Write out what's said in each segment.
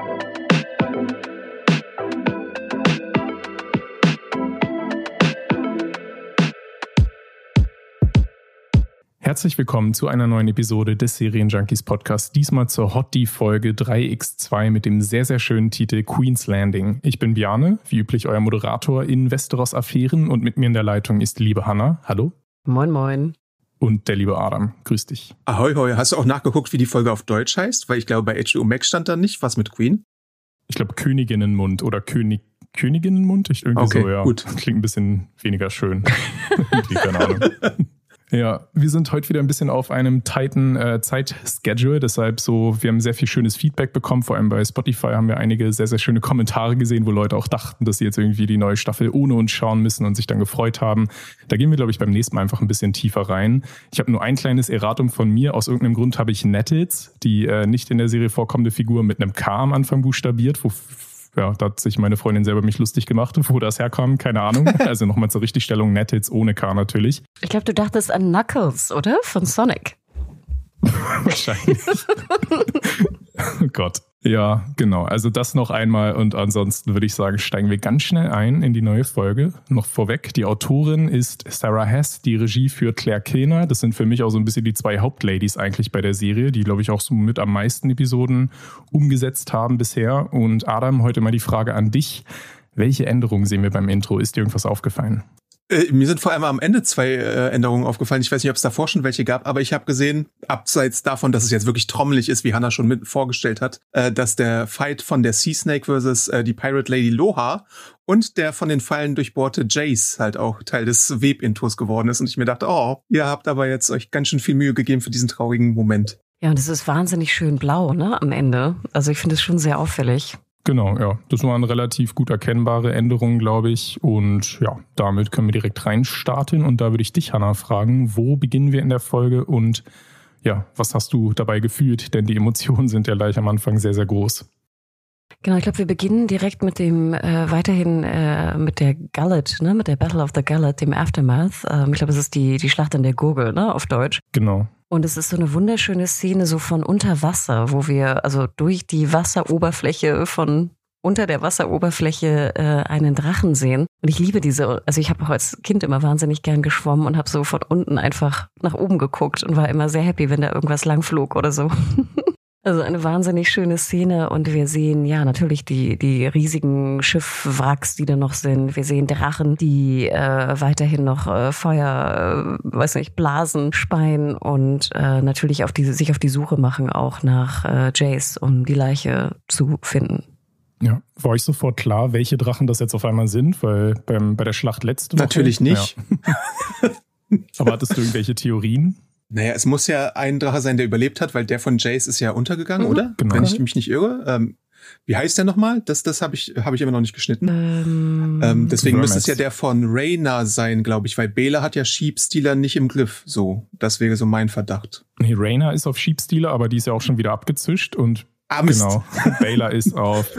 Herzlich willkommen zu einer neuen Episode des Serienjunkies Podcast, diesmal zur Hot-D-Folge 3x2 mit dem sehr, sehr schönen Titel Queen's Landing. Ich bin Bjarne, wie üblich euer Moderator in Westeros Affären und mit mir in der Leitung ist die liebe Hanna. Hallo. Moin, moin. Und der liebe Adam. Grüß dich. Ahoi, hoi. Hast du auch nachgeguckt, wie die Folge auf Deutsch heißt? Weil ich glaube, bei HBO Max stand da nicht was mit Queen. Ich glaube Königinnenmund oder Königinnenmund? Irgendwie okay, so, ja. Gut. Klingt ein bisschen weniger schön. Keine Ahnung. Ja, wir sind heute wieder ein bisschen auf einem tighten Zeitschedule, deshalb wir haben sehr viel schönes Feedback bekommen, vor allem bei Spotify haben wir einige sehr, sehr schöne Kommentare gesehen, wo Leute auch dachten, dass sie jetzt irgendwie die neue Staffel ohne uns schauen müssen und sich dann gefreut haben. Da gehen wir, glaube ich, beim nächsten Mal einfach ein bisschen tiefer rein. Ich habe nur ein kleines Erratum von mir. Aus irgendeinem Grund habe ich Nettles, die nicht in der Serie vorkommende Figur, mit einem K am Anfang buchstabiert, da hat sich meine Freundin selber mich lustig gemacht, wo das herkam, keine Ahnung. Also nochmal zur Richtigstellung, Nettles ohne K natürlich. Ich glaube, du dachtest an Knuckles, oder? Von Sonic. Wahrscheinlich. Oh Gott. Ja, genau. Also das noch einmal und ansonsten würde ich sagen, steigen wir ganz schnell ein in die neue Folge. Noch vorweg, die Autorin ist Sarah Hess, die Regie führt Claire Kilner. Das sind für mich auch so ein bisschen die zwei Hauptladies eigentlich bei der Serie, die, glaube ich, auch so mit am meisten Episoden umgesetzt haben bisher. Und Adam, heute mal die Frage an dich. Welche Änderungen sehen wir beim Intro? Ist dir irgendwas aufgefallen? Mir sind vor allem am Ende zwei Änderungen aufgefallen. Ich weiß nicht, ob es davor schon welche gab, aber ich habe gesehen, abseits davon, dass es jetzt wirklich trommelig ist, wie Hannah schon mit vorgestellt hat, dass der Fight von der Sea Snake versus die Pirate Lady Loha und der von den Pfeilen durchbohrte Jace halt auch Teil des Web-Intros geworden ist. Und ich mir dachte, ihr habt aber jetzt euch ganz schön viel Mühe gegeben für diesen traurigen Moment. Ja, und es ist wahnsinnig schön blau, ne, am Ende. Also ich finde es schon sehr auffällig. Genau, ja. Das waren relativ gut erkennbare Änderungen, glaube ich. Und ja, damit können wir direkt reinstarten. Und da würde ich dich, Hanna, fragen, wo beginnen wir in der Folge und ja, was hast du dabei gefühlt? Denn die Emotionen sind ja gleich am Anfang sehr, sehr groß. Genau, ich glaube, wir beginnen direkt mit dem, weiterhin mit der Gullet, ne, mit der Battle of the Gullet, dem Aftermath. Ich glaube, es ist die Schlacht an der Gurgel, ne, auf Deutsch. Genau. Und es ist so eine wunderschöne Szene so von unter Wasser, wo wir also durch die Wasseroberfläche unter der Wasseroberfläche einen Drachen sehen. Und ich liebe ich habe auch als Kind immer wahnsinnig gern geschwommen und habe so von unten einfach nach oben geguckt und war immer sehr happy, wenn da irgendwas lang flog oder so. Also eine wahnsinnig schöne Szene und wir sehen ja natürlich die riesigen Schiffwracks, die da noch sind. Wir sehen Drachen, die weiterhin noch Feuer, Blasen speien und natürlich sich auf die Suche machen auch nach Jace, um die Leiche zu finden. Ja, war euch sofort klar, welche Drachen das jetzt auf einmal sind? Weil bei der Schlacht letzte Woche... Natürlich nicht. Ja. Aber hattest du irgendwelche Theorien? Naja, es muss ja ein Drache sein, der überlebt hat, weil der von Jace ist ja untergegangen, oder? Genau. Wenn ich mich nicht irre. Wie heißt der nochmal? Das hab ich immer noch nicht geschnitten. Deswegen Vermex. müsste es ja der von Rhaena sein, glaube ich, weil Baela hat ja Sheepstealer nicht im Griff. So, das wäre so mein Verdacht. Nee, Rhaena ist auf Sheepstealer, aber die ist ja auch schon wieder abgezischt und Mist. Genau, Baela ist auf...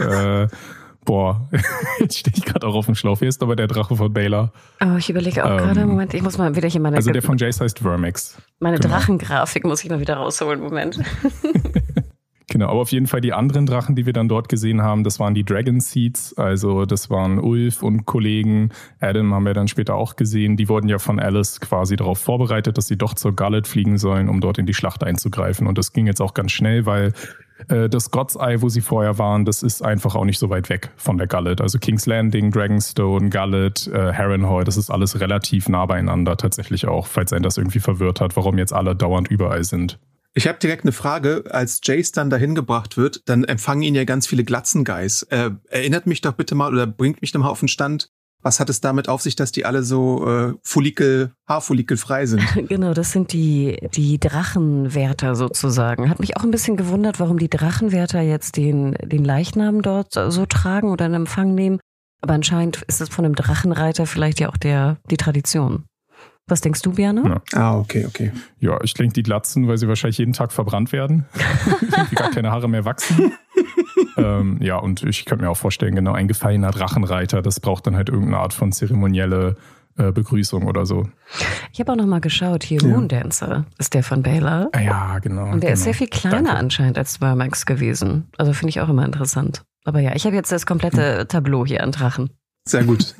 jetzt stehe ich gerade auch auf dem Schlauch. Hier ist aber der Drache von Baela. Oh, ich überlege auch gerade, Moment, ich muss mal wieder hier meine... Also der von Jace heißt Vermex. Meine genau. Drachengrafik muss ich mal wieder rausholen, Moment. Genau, aber auf jeden Fall die anderen Drachen, die wir dann dort gesehen haben, das waren die Dragon Seeds, also das waren Ulf und Kollegen, Adam haben wir dann später auch gesehen, die wurden ja von Alice quasi darauf vorbereitet, dass sie doch zur Gullet fliegen sollen, um dort in die Schlacht einzugreifen und das ging jetzt auch ganz schnell, weil das God's Eye, wo sie vorher waren, das ist einfach auch nicht so weit weg von der Gullet, also King's Landing, Dragonstone, Gullet, Harrenhal, das ist alles relativ nah beieinander tatsächlich auch, falls einen das irgendwie verwirrt hat, warum jetzt alle dauernd überall sind. Ich habe direkt eine Frage. Als Jace dann dahin gebracht wird, dann empfangen ihn ja ganz viele Glatzengeis. Erinnert mich doch bitte mal oder bringt mich doch mal auf den Stand. Was hat es damit auf sich, dass die alle so haarfollikelfrei sind? Genau, das sind die Drachenwärter sozusagen. Hat mich auch ein bisschen gewundert, warum die Drachenwärter jetzt den Leichnam dort so tragen oder in Empfang nehmen. Aber anscheinend ist es von einem Drachenreiter vielleicht ja auch die Tradition. Was denkst du, Bjarne? Ja. Okay. Ja, ich denke die Glatzen, weil sie wahrscheinlich jeden Tag verbrannt werden. Die gar keine Haare mehr wachsen. Ja, und ich könnte mir auch vorstellen, genau, ein gefallener Drachenreiter, das braucht dann halt irgendeine Art von zeremonielle Begrüßung oder so. Ich habe auch nochmal geschaut, hier Moondancer ist der von Baylor. Ja, genau. Und der ist sehr viel kleiner anscheinend als Spermax gewesen. Also finde ich auch immer interessant. Aber ja, ich habe jetzt das komplette Tableau hier an Drachen. Sehr gut.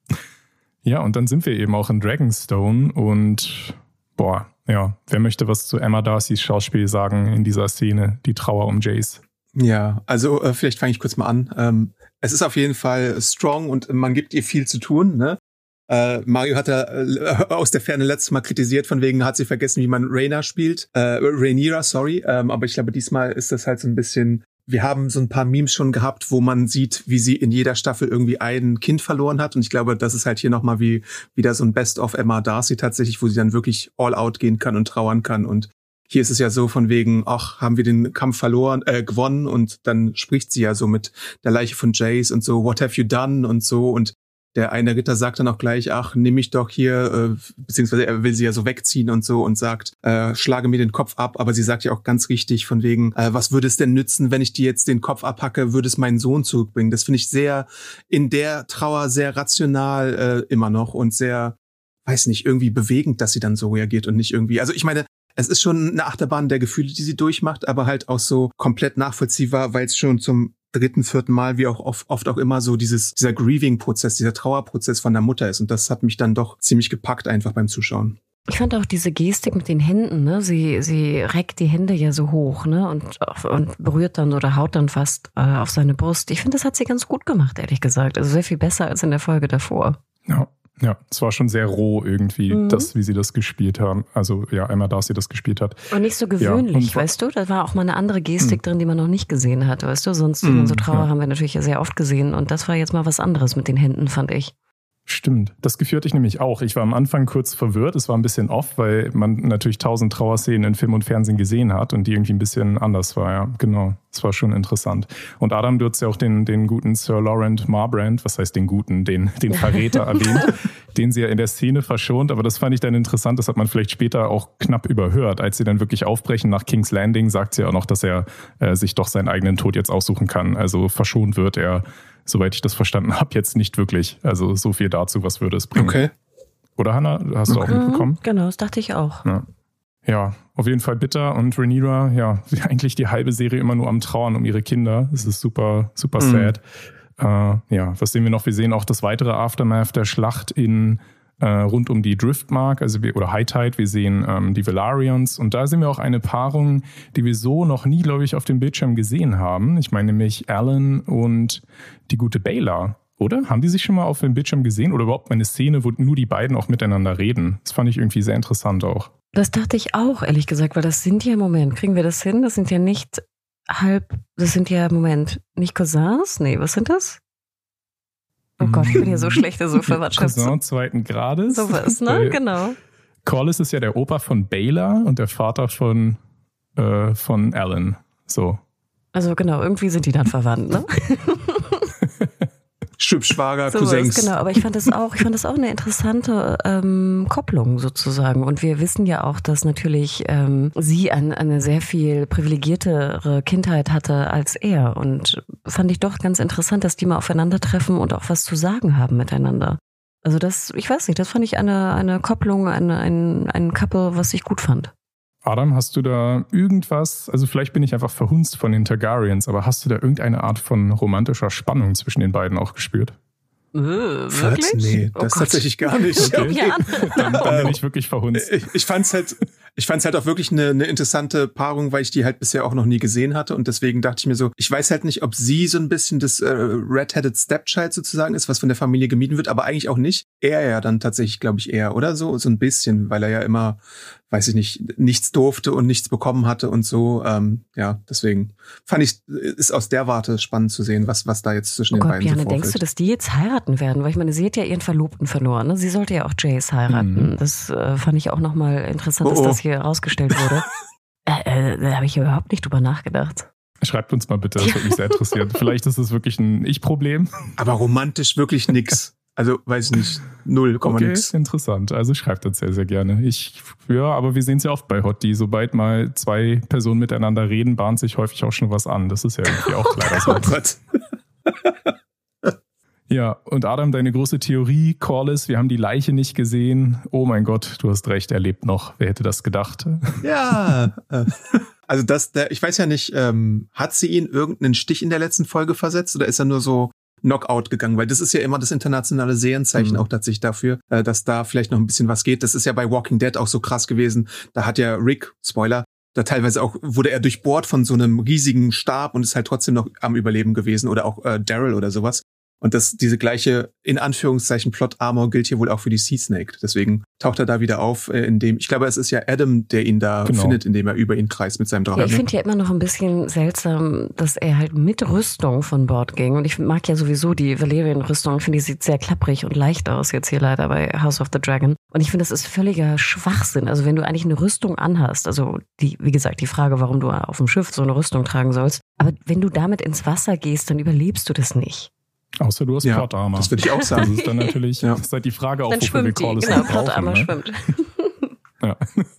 Ja, und dann sind wir eben auch in Dragonstone und wer möchte was zu Emma Darcys Schauspiel sagen in dieser Szene, die Trauer um Jace? Ja, also vielleicht fange ich kurz mal an. Es ist auf jeden Fall strong und man gibt ihr viel zu tun, ne? Mario hat aus der Ferne letztes Mal kritisiert, von wegen hat sie vergessen, wie man Rhaenyra spielt. Rhaenyra, sorry. Aber ich glaube, diesmal ist das halt so ein bisschen, wir haben so ein paar Memes schon gehabt, wo man sieht, wie sie in jeder Staffel irgendwie ein Kind verloren hat. Und ich glaube, das ist halt hier nochmal wieder so ein Best-of Emma Darcy tatsächlich, wo sie dann wirklich all out gehen kann und trauern kann. Und hier ist es ja so von wegen, haben wir den Kampf gewonnen, und dann spricht sie ja so mit der Leiche von Jace und so, what have you done und so, und der eine Ritter sagt dann auch gleich, nimm mich doch hier, beziehungsweise er will sie ja so wegziehen und so und sagt, schlage mir den Kopf ab, aber sie sagt ja auch ganz richtig von wegen, was würde es denn nützen, wenn ich dir jetzt den Kopf abhacke, würde es meinen Sohn zurückbringen. Das finde ich sehr, in der Trauer sehr rational immer noch und sehr, weiß nicht, irgendwie bewegend, dass sie dann so reagiert und nicht irgendwie, also ich meine, es ist schon eine Achterbahn der Gefühle, die sie durchmacht, aber halt auch so komplett nachvollziehbar, weil es schon zum 3., 4. Mal, wie auch oft auch immer so dieser Grieving-Prozess, dieser Trauerprozess von der Mutter ist. Und das hat mich dann doch ziemlich gepackt einfach beim Zuschauen. Ich fand auch diese Gestik mit den Händen, ne? Sie reckt die Hände ja so hoch, ne? Und berührt dann oder haut dann fast auf seine Brust. Ich finde, das hat sie ganz gut gemacht, ehrlich gesagt. Also sehr viel besser als in der Folge davor. Ja, es war schon sehr roh irgendwie, wie sie das gespielt haben. Also ja, Emma Darcy das gespielt hat. Und nicht so gewöhnlich, weißt du? Da war auch mal eine andere Gestik drin, die man noch nicht gesehen hat, weißt du? Sonst so Trauer haben wir natürlich ja sehr oft gesehen. Und das war jetzt mal was anderes mit den Händen, fand ich. Stimmt, das Gefühl hatte ich nämlich auch. Ich war am Anfang kurz verwirrt, es war ein bisschen off, weil man natürlich 1000 Trauerszenen in Film und Fernsehen gesehen hat und die irgendwie ein bisschen anders war, ja, genau. Das war schon interessant. Und Adam, du hast ja auch den guten Sir Laurent Marbrand, was heißt den guten, den Verräter erwähnt, den sie ja in der Szene verschont, aber das fand ich dann interessant, das hat man vielleicht später auch knapp überhört. Als sie dann wirklich aufbrechen nach King's Landing, sagt sie auch noch, dass er sich doch seinen eigenen Tod jetzt aussuchen kann. Also verschont wird er, soweit ich das verstanden habe, jetzt nicht wirklich. Also so viel dazu, was würde es bringen. Okay. Oder Hannah, hast du auch mitbekommen? Genau, das dachte ich auch. Ja, auf jeden Fall bitter. Und Rhaenyra, ja, eigentlich die halbe Serie immer nur am Trauern um ihre Kinder. Das ist super, super sad. Was sehen wir noch? Wir sehen auch das weitere Aftermath der Schlacht rund um die Driftmark, oder High Tide. Wir sehen die Velaryons, und da sehen wir auch eine Paarung, die wir so noch nie, glaube ich, auf dem Bildschirm gesehen haben. Ich meine nämlich Alan und die gute Baylor, oder? Haben die sich schon mal auf dem Bildschirm gesehen, oder überhaupt eine Szene, wo nur die beiden auch miteinander reden? Das fand ich irgendwie sehr interessant auch. Das dachte ich auch, ehrlich gesagt, weil das sind ja, kriegen wir das hin? Das sind ja nicht nicht Cousins? Nee, was sind das? Oh Gott, ich bin ja so schlecht, so Verwandtschaft. Cousin 2. Grades. So was, ne? Genau. Corlys ist ja der Opa von Baylor und der Vater von Alan. So. Also genau, irgendwie sind die dann verwandt, ne? Schwibschwager, Cousins. Genau, aber ich fand das auch eine interessante Kopplung sozusagen. Und wir wissen ja auch, dass natürlich sie eine sehr viel privilegiertere Kindheit hatte als er. Und fand ich doch ganz interessant, dass die mal aufeinandertreffen und auch was zu sagen haben miteinander. Also ich weiß nicht, das fand ich eine Kopplung, ein Couple, was ich gut fand. Adam, hast du da irgendwas, also vielleicht bin ich einfach verhunzt von den Targaryens, aber hast du da irgendeine Art von romantischer Spannung zwischen den beiden auch gespürt? Wirklich? Nee, das tatsächlich gar nicht. Okay. Dann bin ich wirklich verhunzt. Ich fand's halt auch wirklich eine interessante Paarung, weil ich die halt bisher auch noch nie gesehen hatte, und deswegen dachte ich mir so, ich weiß halt nicht, ob sie so ein bisschen das Red-Headed Stepchild sozusagen ist, was von der Familie gemieden wird, aber eigentlich auch nicht. Er ja dann tatsächlich, glaube ich, eher, oder so ein bisschen, weil er ja immer, weiß ich nicht, nichts durfte und nichts bekommen hatte und so. Deswegen fand ich, ist aus der Warte spannend zu sehen, was da jetzt zwischen den beiden Bjarne, so vorfällt. denkst du, dass die jetzt heiraten werden? Weil ich meine, sie hat ja ihren Verlobten verloren. Ne? Sie sollte ja auch Jace heiraten. Das fand ich auch nochmal interessant, dass das hier herausgestellt wurde. Da habe ich überhaupt nicht drüber nachgedacht. Schreibt uns mal bitte, das würde mich sehr interessieren. Vielleicht ist es wirklich ein Ich-Problem. Aber romantisch wirklich nix. Also, weiß ich nicht, 0,nix. Okay, interessant. Also schreibt uns sehr, sehr gerne. Aber wir sehen es ja oft bei Hottie. Sobald mal 2 Personen miteinander reden, bahnt sich häufig auch schon was an. Das ist ja irgendwie auch leider so. Oh Gott. Ja, und Adam, deine große Theorie, Corlys, wir haben die Leiche nicht gesehen. Oh mein Gott, du hast recht, er lebt noch. Wer hätte das gedacht? Ja, also ich weiß ja nicht, hat sie ihn irgendeinen Stich in der letzten Folge versetzt oder ist er nur so Knockout gegangen? Weil das ist ja immer das internationale Serienzeichen auch tatsächlich dafür, dass da vielleicht noch ein bisschen was geht. Das ist ja bei Walking Dead auch so krass gewesen. Da hat ja Rick, Spoiler, da teilweise auch wurde er durchbohrt von so einem riesigen Stab und ist halt trotzdem noch am Überleben gewesen oder auch Daryl oder sowas. Und diese gleiche, in Anführungszeichen, Plot-Armor gilt hier wohl auch für die Sea Snake. Deswegen taucht er da wieder auf, ich glaube, es ist ja Adam, der ihn da findet, indem er über ihn kreist mit seinem Drachen. Ja, ich finde ja immer noch ein bisschen seltsam, dass er halt mit Rüstung von Bord ging. Und ich mag ja sowieso die Valyrian-Rüstung. Ich finde, die sieht sehr klapprig und leicht aus jetzt hier leider bei House of the Dragon. Und ich finde, das ist völliger Schwachsinn. Also wenn du eigentlich eine Rüstung anhast, also wie gesagt, die Frage, warum du auf dem Schiff so eine Rüstung tragen sollst. Aber wenn du damit ins Wasser gehst, dann überlebst du das nicht. Außer du hast Plot-Armor. Das würde ich auch sagen. Das ist dann natürlich, das ist halt die Frage auch, wofür wir Corlys genau, brauchen. Plot-Armor schwimmt. Ja.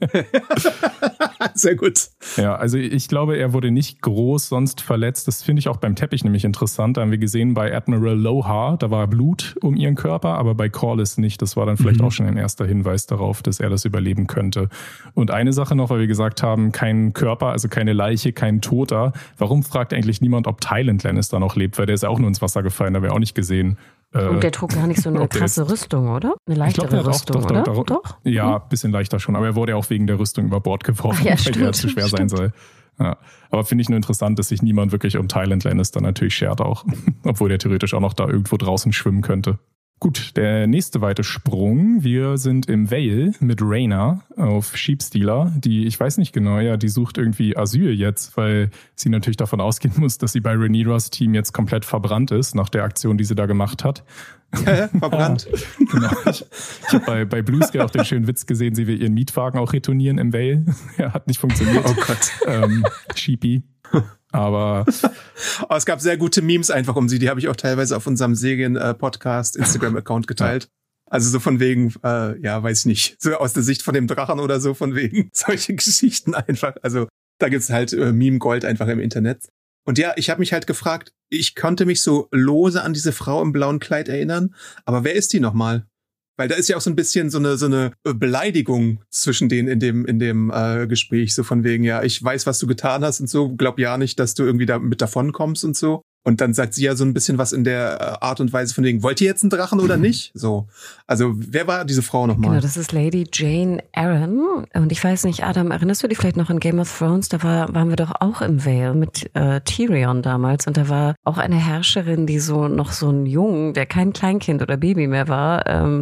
Sehr gut. Ja, also ich glaube, er wurde nicht groß sonst verletzt. Das finde ich auch beim Teppich nämlich interessant. Da haben wir gesehen bei Admiral Lohar, da war Blut um ihren Körper, aber bei Corlys nicht. Das war dann vielleicht auch schon ein erster Hinweis darauf, dass er das überleben könnte. Und eine Sache noch, weil wir gesagt haben, kein Körper, also keine Leiche, kein Toter. Warum fragt eigentlich niemand, ob Tywin Lannister noch lebt? Weil der ist ja auch nur ins Wasser gefallen, da haben wir auch nicht gesehen. Und der trug gar nicht so eine krasse Rüstung, oder? Eine leichtere Rüstung, oder? Doch? Ja, ein bisschen leichter schon. Aber er wurde ja auch wegen der Rüstung über Bord geworfen, weil er zu schwer sein soll. Ja. Aber finde ich nur interessant, dass sich niemand wirklich um Tywin Lannister natürlich schert auch. Obwohl der theoretisch auch noch da irgendwo draußen schwimmen könnte. Gut, der nächste weite Sprung. Wir sind im Vale mit Rhaena auf Sheepstealer, die, ich weiß nicht genau, die sucht irgendwie Asyl jetzt, weil sie natürlich davon ausgehen muss, dass sie bei Rhaenyras Team jetzt komplett verbrannt ist, nach der Aktion, die sie da gemacht hat. Verbrannt. Genau. Ich habe bei Bluesky auch den schönen Witz gesehen, sie will ihren Mietwagen auch retournieren im Vale. Ja, hat nicht funktioniert. Oh Gott. Sheepy. Aber es gab sehr gute Memes einfach um sie. Die habe ich auch teilweise auf unserem Serien-Podcast Instagram-Account geteilt. Also so von wegen, weiß ich nicht, so aus der Sicht von dem Drachen oder so, von wegen solche Geschichten einfach. Also da gibt's halt Meme-Gold einfach im Internet. Und ja, ich habe mich halt gefragt, ich konnte mich so lose an diese Frau im blauen Kleid erinnern, aber wer ist die nochmal? Weil da ist ja auch so ein bisschen so eine Beleidigung zwischen denen in dem Gespräch, so von wegen, ja, ich weiß, was du getan hast und so, glaub ja nicht, dass du irgendwie da mit davon kommst und so. Und dann sagt sie ja so ein bisschen was in der Art und Weise von wegen, wollt ihr jetzt einen Drachen oder nicht? So. Also, wer war diese Frau nochmal? Genau, das ist Lady Jane Arryn. Und ich weiß nicht, Adam, erinnerst du dich vielleicht noch an Game of Thrones? Da waren wir doch auch im Vale mit Tyrion damals. Und da war auch eine Herrscherin, die noch so einen Jungen, der kein Kleinkind oder Baby mehr war,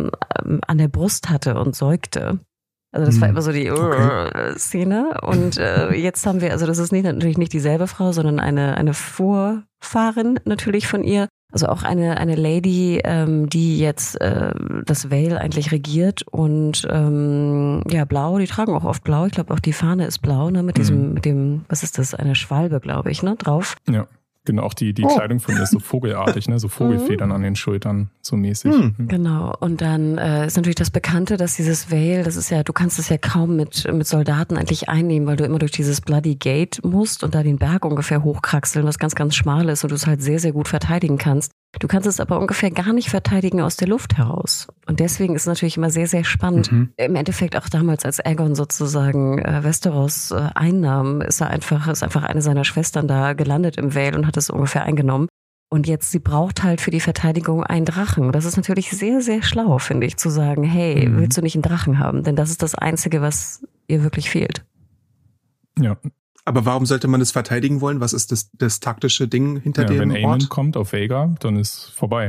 an der Brust hatte und säugte. Also das war immer so die Szene. Und jetzt haben wir, also das ist natürlich nicht dieselbe Frau, sondern eine Vorfahrin natürlich von ihr. Also auch eine Lady, die jetzt das Vale eigentlich regiert und blau, die tragen auch oft blau. Ich glaube auch die Fahne ist blau, ne, mit dem, was ist das, eine Schwalbe, glaube ich, ne, drauf. Ja. Genau, auch die Kleidung von ihr ist so vogelartig, ne? So Vogelfedern an den Schultern, so mäßig. Genau, und dann ist natürlich das Bekannte, dass dieses Vale, das ist ja, du kannst es ja kaum mit Soldaten eigentlich einnehmen, weil du immer durch dieses Bloody Gate musst und da den Berg ungefähr hochkraxeln, was ganz, ganz schmal ist und du es halt sehr, sehr gut verteidigen kannst. Du kannst es aber ungefähr gar nicht verteidigen aus der Luft heraus. Und deswegen ist es natürlich immer sehr, sehr spannend. Im Endeffekt auch damals, als Aegon sozusagen Westeros einnahm, ist einfach eine seiner Schwestern da gelandet im Vale und hat es ungefähr eingenommen. Und jetzt, sie braucht halt für die Verteidigung einen Drachen. Das ist natürlich sehr, sehr schlau, finde ich, zu sagen, hey, willst du nicht einen Drachen haben? Denn das ist das Einzige, was ihr wirklich fehlt. Ja. Aber warum sollte man das verteidigen wollen? Was ist das taktische Ding hinter dem Ort? Wenn Aemon kommt auf Vhagar, dann ist vorbei.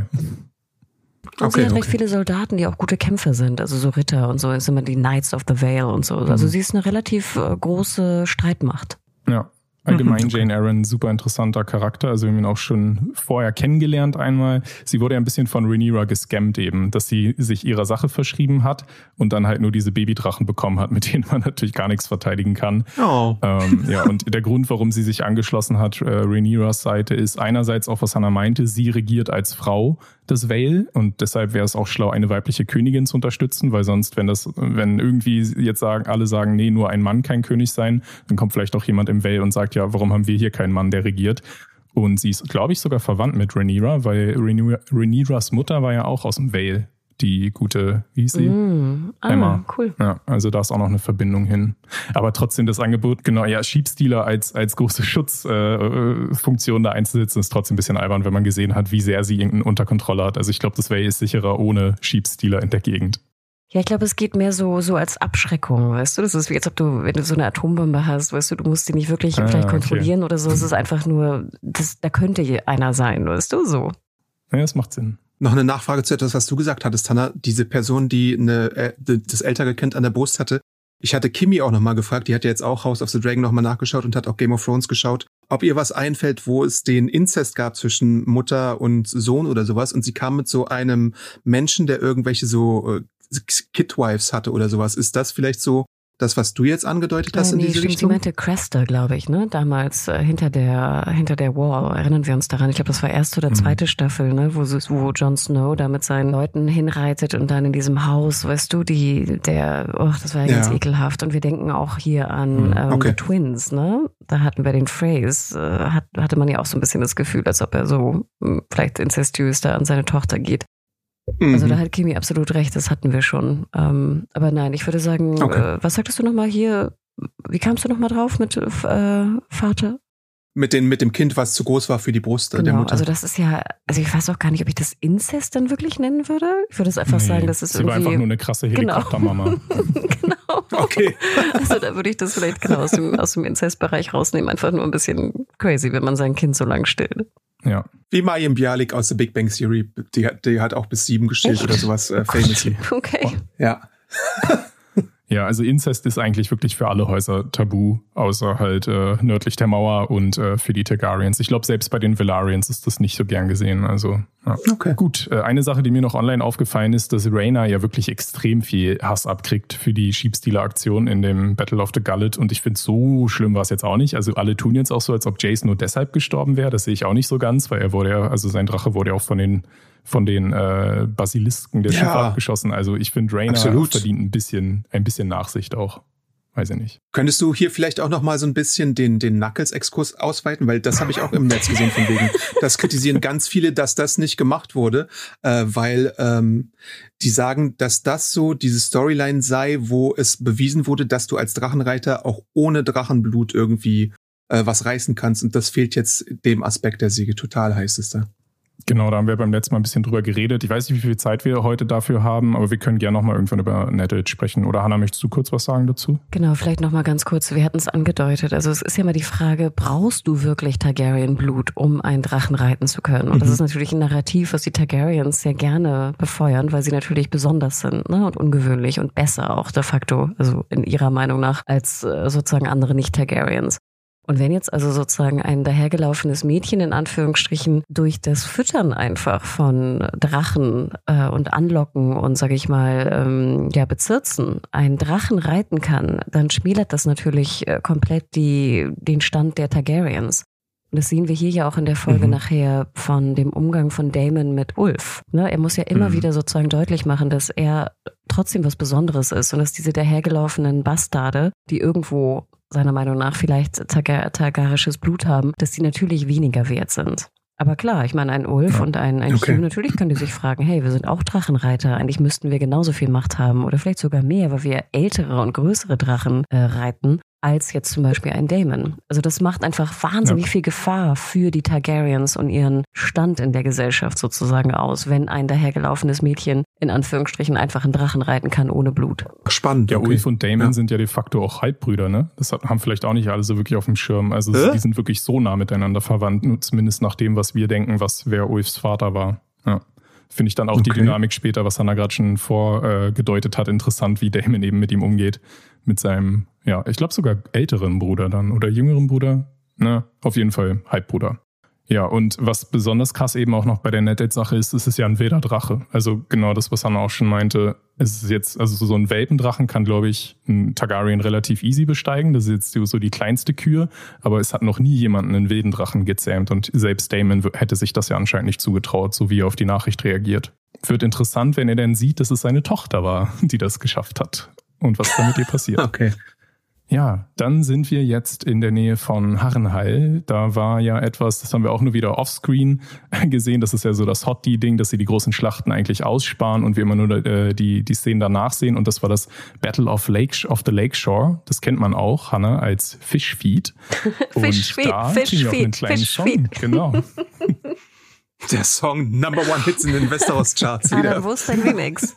Und sie hat recht viele Soldaten, die auch gute Kämpfer sind. Also so Ritter und so. Das sind immer die Knights of the Vale und so. Also sie ist eine relativ große Streitmacht. Ja. Allgemein Jane Arryn, super interessanter Charakter. Also wir haben ihn auch schon vorher kennengelernt einmal. Sie wurde ja ein bisschen von Rhaenyra gescammt eben, dass sie sich ihrer Sache verschrieben hat und dann halt nur diese Babydrachen bekommen hat, mit denen man natürlich gar nichts verteidigen kann. Oh. Und der Grund, warum sie sich angeschlossen hat, Rhaenyras Seite, ist einerseits auch, was Hannah meinte, sie regiert als Frau das Vale und deshalb wäre es auch schlau, eine weibliche Königin zu unterstützen, weil sonst, wenn irgendwie jetzt alle sagen, nee, nur ein Mann kann König sein, dann kommt vielleicht auch jemand im Vale und sagt, ja, warum haben wir hier keinen Mann, der regiert? Und sie ist, glaube ich, sogar verwandt mit Rhaenyra, weil Rhaenyras Mutter war ja auch aus dem Vale. Die gute, wie hieß sie? Emma. Cool. Ja, also da ist auch noch eine Verbindung hin. Aber trotzdem das Angebot, genau, ja, Sheepstealer als große Schutzfunktion da einzusetzen, ist trotzdem ein bisschen albern, wenn man gesehen hat, wie sehr sie irgendeinen unter Kontrolle hat. Also ich glaube, das Vale ist sicherer ohne Sheepstealer in der Gegend. Ja, ich glaube, es geht mehr so als Abschreckung, weißt du? Das ist wie, als ob du, wenn du so eine Atombombe hast, weißt du, du musst die nicht wirklich vielleicht kontrollieren oder so. Es ist einfach nur, da könnte einer sein, weißt du, so. Ja, das macht Sinn. Noch eine Nachfrage zu etwas, was du gesagt hattest, Hannah. Diese Person, die das ältere Kind an der Brust hatte. Ich hatte Kimi auch nochmal gefragt, die hat ja jetzt auch House of the Dragon nochmal nachgeschaut und hat auch Game of Thrones geschaut, ob ihr was einfällt, wo es den Inzest gab zwischen Mutter und Sohn oder sowas. Und sie kam mit so einem Menschen, der irgendwelche so Kidwives hatte oder sowas. Ist das vielleicht so das, was du jetzt angedeutet hast in diese Richtung? Sie meinte Cresta, glaube ich, ne? Damals hinter der Wall. Erinnern wir uns daran? Ich glaube, das war erste oder zweite Staffel, ne? Wo Jon Snow da mit seinen Leuten hinreitet und dann in diesem Haus, weißt du, das war ja ganz ekelhaft. Und wir denken auch hier an The Twins, ne? Da hatten wir den Freys, hatte man ja auch so ein bisschen das Gefühl, als ob er so vielleicht inzestiös da an seine Tochter geht. Also da hat Kimi absolut recht, das hatten wir schon. Aber nein, ich würde sagen, was sagtest du nochmal hier? Wie kamst du nochmal drauf mit Vater? Mit dem Kind, was zu groß war für die Brust der Mutter. Also das ist ja, also ich weiß auch gar nicht, ob ich das Inzest dann wirklich nennen würde. Ich würde es einfach sagen, das ist irgendwie... Sie war einfach nur eine krasse Helikoptermama. Genau. Okay. Also da würde ich das vielleicht genau aus dem Inzestbereich rausnehmen. Einfach nur ein bisschen crazy, wenn man sein Kind so lang stillt. Ja. Wie Mayim Bialik aus The Big Bang Theory. Die hat auch bis 7 gestillt oder sowas, famously. Okay. Ja. Ja, also Inzest ist eigentlich wirklich für alle Häuser tabu, außer halt nördlich der Mauer und für die Targaryens. Ich glaube, selbst bei den Velaryons ist das nicht so gern gesehen. Also ja. Okay. Gut, eine Sache, die mir noch online aufgefallen ist, dass Rhaena ja wirklich extrem viel Hass abkriegt für die Sheepstealer-Aktion in dem Battle of the Gullet. Und ich finde, so schlimm war es jetzt auch nicht. Also alle tun jetzt auch so, als ob Jace nur deshalb gestorben wäre. Das sehe ich auch nicht so ganz, weil sein Drache wurde ja auch von den Basilisken der Schiffe abgeschossen. Also ich finde, Rhaena verdient ein bisschen Nachsicht auch. Weiß ich nicht. Könntest du hier vielleicht auch noch mal so ein bisschen den Knuckles-Exkurs ausweiten? Weil das habe ich auch im Netz gesehen von wegen. Das kritisieren ganz viele, dass das nicht gemacht wurde, weil die sagen, dass das so diese Storyline sei, wo es bewiesen wurde, dass du als Drachenreiter auch ohne Drachenblut irgendwie was reißen kannst. Und das fehlt jetzt dem Aspekt der Siege total, heißt es da. Genau, da haben wir beim letzten Mal ein bisschen drüber geredet. Ich weiß nicht, wie viel Zeit wir heute dafür haben, aber wir können gerne nochmal irgendwann über Netted sprechen. Oder Hannah, möchtest du kurz was sagen dazu? Genau, vielleicht nochmal ganz kurz. Wir hatten es angedeutet. Also es ist ja mal die Frage, brauchst du wirklich Targaryen-Blut, um einen Drachen reiten zu können? Und das ist natürlich ein Narrativ, was die Targaryens sehr gerne befeuern, weil sie natürlich besonders sind, ne? Und ungewöhnlich und besser auch de facto, also in ihrer Meinung nach, als sozusagen andere Nicht-Targaryens. Und wenn jetzt also sozusagen ein dahergelaufenes Mädchen in Anführungsstrichen durch das Füttern einfach von Drachen und Anlocken und, sage ich mal, bezirzen einen Drachen reiten kann, dann schmälert das natürlich komplett den Stand der Targaryens. Und das sehen wir hier ja auch in der Folge nachher von dem Umgang von Daemon mit Ulf. Ne? Er muss ja immer wieder sozusagen deutlich machen, dass er trotzdem was Besonderes ist und dass diese dahergelaufenen Bastarde, die irgendwo seiner Meinung nach vielleicht targarisches Blut haben, dass die natürlich weniger wert sind. Aber klar, ich meine, ein Ulf und ein Hugh, natürlich können die sich fragen, hey, wir sind auch Drachenreiter, eigentlich müssten wir genauso viel Macht haben oder vielleicht sogar mehr, weil wir ältere und größere Drachen reiten, als jetzt zum Beispiel ein Daemon. Also das macht einfach wahnsinnig viel Gefahr für die Targaryens und ihren Stand in der Gesellschaft sozusagen aus, wenn ein dahergelaufenes Mädchen in Anführungsstrichen einfach einen Drachen reiten kann ohne Blut. Spannend. Ja, Ulf und Daemon sind ja de facto auch Halbbrüder, ne? Das haben vielleicht auch nicht alle so wirklich auf dem Schirm. Also die sind wirklich so nah miteinander verwandt, nur zumindest nach dem, was wir denken, wer Ulfs Vater war. Ja. Finde ich dann auch die Dynamik später, was Hannah gerade schon vorgedeutet hat, interessant, wie Daemon eben mit ihm umgeht. Mit seinem, ich glaube sogar älteren Bruder dann oder jüngeren Bruder. Na, auf jeden Fall Halbbruder. Ja, und was besonders krass eben auch noch bei der Netted-Sache ist, es ist ja ein wilder Drache. Also genau das, was Hannah auch schon meinte. Es ist jetzt, also so ein Welpendrachen kann, glaube ich, ein Targaryen relativ easy besteigen. Das ist jetzt so die kleinste Kür. Aber es hat noch nie jemanden einen wilden Drachen gezähmt. Und selbst Daemon hätte sich das ja anscheinend nicht zugetraut, so wie er auf die Nachricht reagiert. Wird interessant, wenn er dann sieht, dass es seine Tochter war, die das geschafft hat. Und was damit ihr passiert. Okay. Ja, dann sind wir jetzt in der Nähe von Harrenhal. Da war ja etwas, das haben wir auch nur wieder offscreen gesehen. Das ist ja so das Hottie-Ding, dass sie die großen Schlachten eigentlich aussparen und wir immer nur die Szenen danach sehen. Und das war das Battle of the Lakeshore. Das kennt man auch, Hannah, als Fishfeed. Fishfeed, Fishfeed. Genau. Der Song Number One Hits in den Westeros-Charts wieder. Adam, wo ist dein Remix?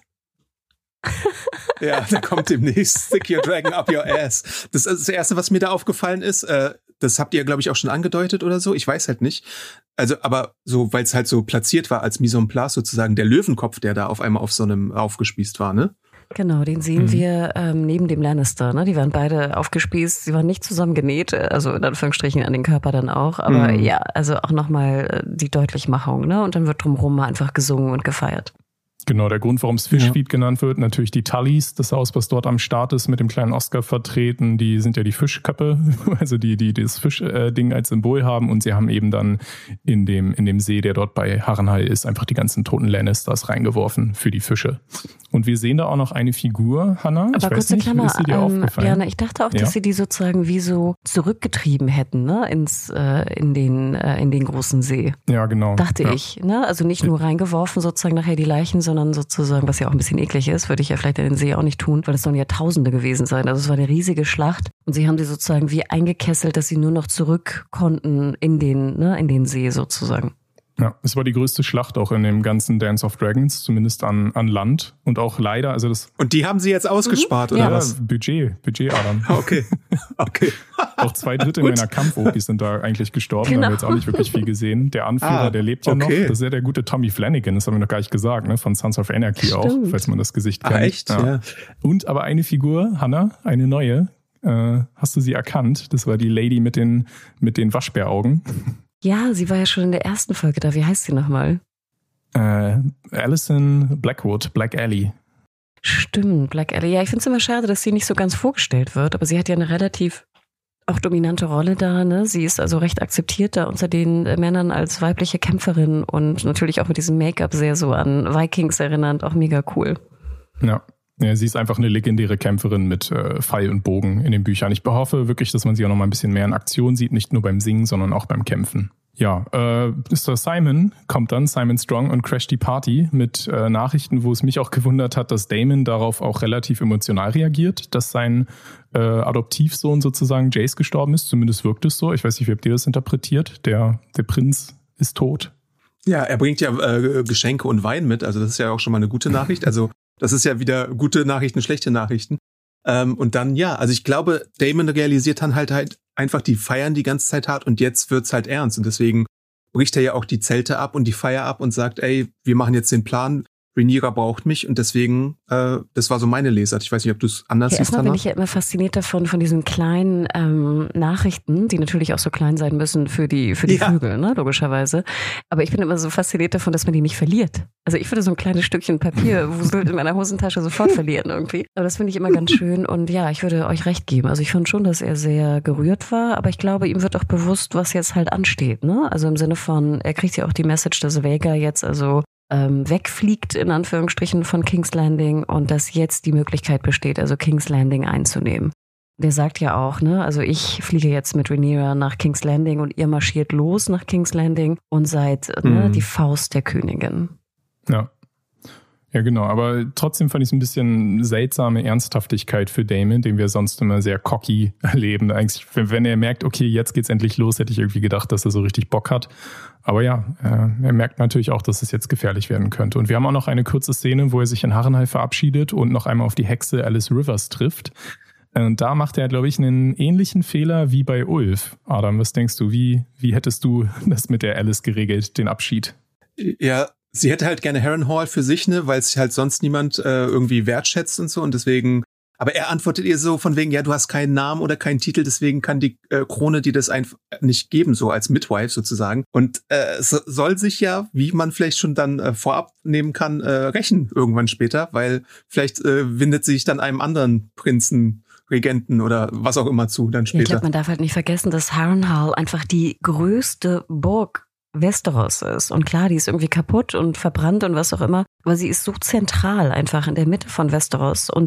Ja, da kommt demnächst Stick Your Dragon Up Your Ass. Das ist das Erste, was mir da aufgefallen ist. Das habt ihr, glaube ich, auch schon angedeutet oder so. Ich weiß halt nicht. Also, aber so, weil es halt so platziert war als Mise en place sozusagen, der Löwenkopf, der da auf einmal auf so einem aufgespießt war, ne? Genau, den sehen wir neben dem Lannister. Ne? Die waren beide aufgespießt, sie waren nicht zusammen genäht, also in Anführungsstrichen an den Körper dann auch. Aber ja, also auch nochmal die Deutlichmachung. Ne? Und dann wird drumherum mal einfach gesungen und gefeiert. Genau, der Grund, warum es Fishfeed genannt wird, natürlich die Tullys, das Haus, was dort am Start ist, mit dem kleinen Oscar vertreten, die sind ja die Fischköppe, also die das Fischding als Symbol haben und sie haben eben dann in dem See, der dort bei Harrenhal ist, einfach die ganzen toten Lannisters reingeworfen für die Fische. Und wir sehen da auch noch eine Figur, Hannah, aber ich weiß nicht, Klammer, ist sie dir aufgefallen? Jana, ich dachte auch, dass sie die sozusagen wie so zurückgetrieben hätten, ne, in den großen See. Ja, genau. Dachte ich, ne, also nicht nur reingeworfen sozusagen nachher die Leichen, sondern sozusagen, was ja auch ein bisschen eklig ist, würde ich ja vielleicht in den See auch nicht tun, weil es sollen ja Tausende gewesen sein. Also es war eine riesige Schlacht und sie haben sie sozusagen wie eingekesselt, dass sie nur noch zurück konnten in den See sozusagen. Ja, es war die größte Schlacht auch in dem ganzen Dance of Dragons, zumindest an Land und auch leider, also das... Und die haben sie jetzt ausgespart, oder was? Budget, Adam. Okay. Auch 2/3 meiner Kampf-Opis sind da eigentlich gestorben, haben wir jetzt auch nicht wirklich viel gesehen. Der Anführer, der lebt ja noch, das ist ja der gute Tommy Flanagan, das haben wir noch gar nicht gesagt, ne? Von Sons of Anarchy auch, falls man das Gesicht kennt. Echt? Ja. Und aber eine Figur, Hannah, eine neue, hast du sie erkannt? Das war die Lady mit den Waschbäraugen. Ja, sie war ja schon in der ersten Folge da. Wie heißt sie nochmal? Alicent Blackwood, Black Ellie. Stimmt, Black Ellie. Ja, ich finde es immer schade, dass sie nicht so ganz vorgestellt wird, aber sie hat ja eine relativ auch dominante Rolle da. Ne? Sie ist also recht akzeptiert da unter den Männern als weibliche Kämpferin und natürlich auch mit diesem Make-up sehr so an Vikings erinnernd, auch mega cool. Ja. Ja, sie ist einfach eine legendäre Kämpferin mit Pfeil und Bogen in den Büchern. Ich hoffe wirklich, dass man sie auch noch mal ein bisschen mehr in Aktion sieht, nicht nur beim Singen, sondern auch beim Kämpfen. Ja, Mr. Simon kommt dann, Simon Strong, und crasht die Party mit Nachrichten, wo es mich auch gewundert hat, dass Daemon darauf auch relativ emotional reagiert, dass sein Adoptivsohn sozusagen Jace gestorben ist. Zumindest wirkt es so. Ich weiß nicht, wie habt ihr das interpretiert? Der Prinz ist tot. Ja, er bringt ja Geschenke und Wein mit. Also das ist ja auch schon mal eine gute Nachricht. Also das ist ja wieder gute Nachrichten, schlechte Nachrichten. Und dann, ja, also ich glaube, Daemon realisiert dann halt einfach, die feiern die ganze Zeit hart und jetzt wird's halt ernst. Und deswegen bricht er ja auch die Zelte ab und die Feier ab und sagt, ey, wir machen jetzt den Plan, Rhaenyra braucht mich und deswegen, das war so meine Lesart. Ich weiß nicht, ob du es anders siehst. Erstmal bin ich ja immer fasziniert davon, von diesen kleinen Nachrichten, die natürlich auch so klein sein müssen für die Vögel, ne, logischerweise. Aber ich bin immer so fasziniert davon, dass man die nicht verliert. Also ich würde so ein kleines Stückchen Papier in meiner Hosentasche sofort verlieren irgendwie. Aber das finde ich immer ganz schön und ja, ich würde euch recht geben. Also ich fand schon, dass er sehr gerührt war, aber ich glaube, ihm wird auch bewusst, was jetzt halt ansteht, ne? Also im Sinne von, er kriegt ja auch die Message, dass Vhagar jetzt also wegfliegt, in Anführungsstrichen, von King's Landing und dass jetzt die Möglichkeit besteht, also King's Landing einzunehmen. Der sagt ja auch, ne, also ich fliege jetzt mit Rhaenyra nach King's Landing und ihr marschiert los nach King's Landing und seid die Faust der Königin. Ja. Ja, genau. Aber trotzdem fand ich es ein bisschen seltsame Ernsthaftigkeit für Daemon, den wir sonst immer sehr cocky erleben. Eigentlich, wenn er merkt, okay, jetzt geht's endlich los, hätte ich irgendwie gedacht, dass er so richtig Bock hat. Aber ja, er merkt natürlich auch, dass es jetzt gefährlich werden könnte. Und wir haben auch noch eine kurze Szene, wo er sich in Harrenhal verabschiedet und noch einmal auf die Hexe Alice Rivers trifft. Und da macht er, glaube ich, einen ähnlichen Fehler wie bei Ulf. Adam, was denkst du? Wie hättest du das mit der Alice geregelt, den Abschied? Ja, sie hätte halt gerne Harrenhal für sich, ne, weil es halt sonst niemand irgendwie wertschätzt und so und deswegen, aber er antwortet ihr so von wegen, ja, du hast keinen Namen oder keinen Titel, deswegen kann die Krone dir das einfach nicht geben, so als Midwife sozusagen. Und es soll sich ja, wie man vielleicht schon dann vorab nehmen kann, rächen irgendwann später, weil vielleicht windet sie sich dann einem anderen Prinzen, Regenten oder was auch immer zu dann später. Ja, ich glaube, man darf halt nicht vergessen, dass Harrenhal einfach die größte Burg Westeros ist. Und klar, die ist irgendwie kaputt und verbrannt und was auch immer. Aber sie ist so zentral einfach in der Mitte von Westeros. Und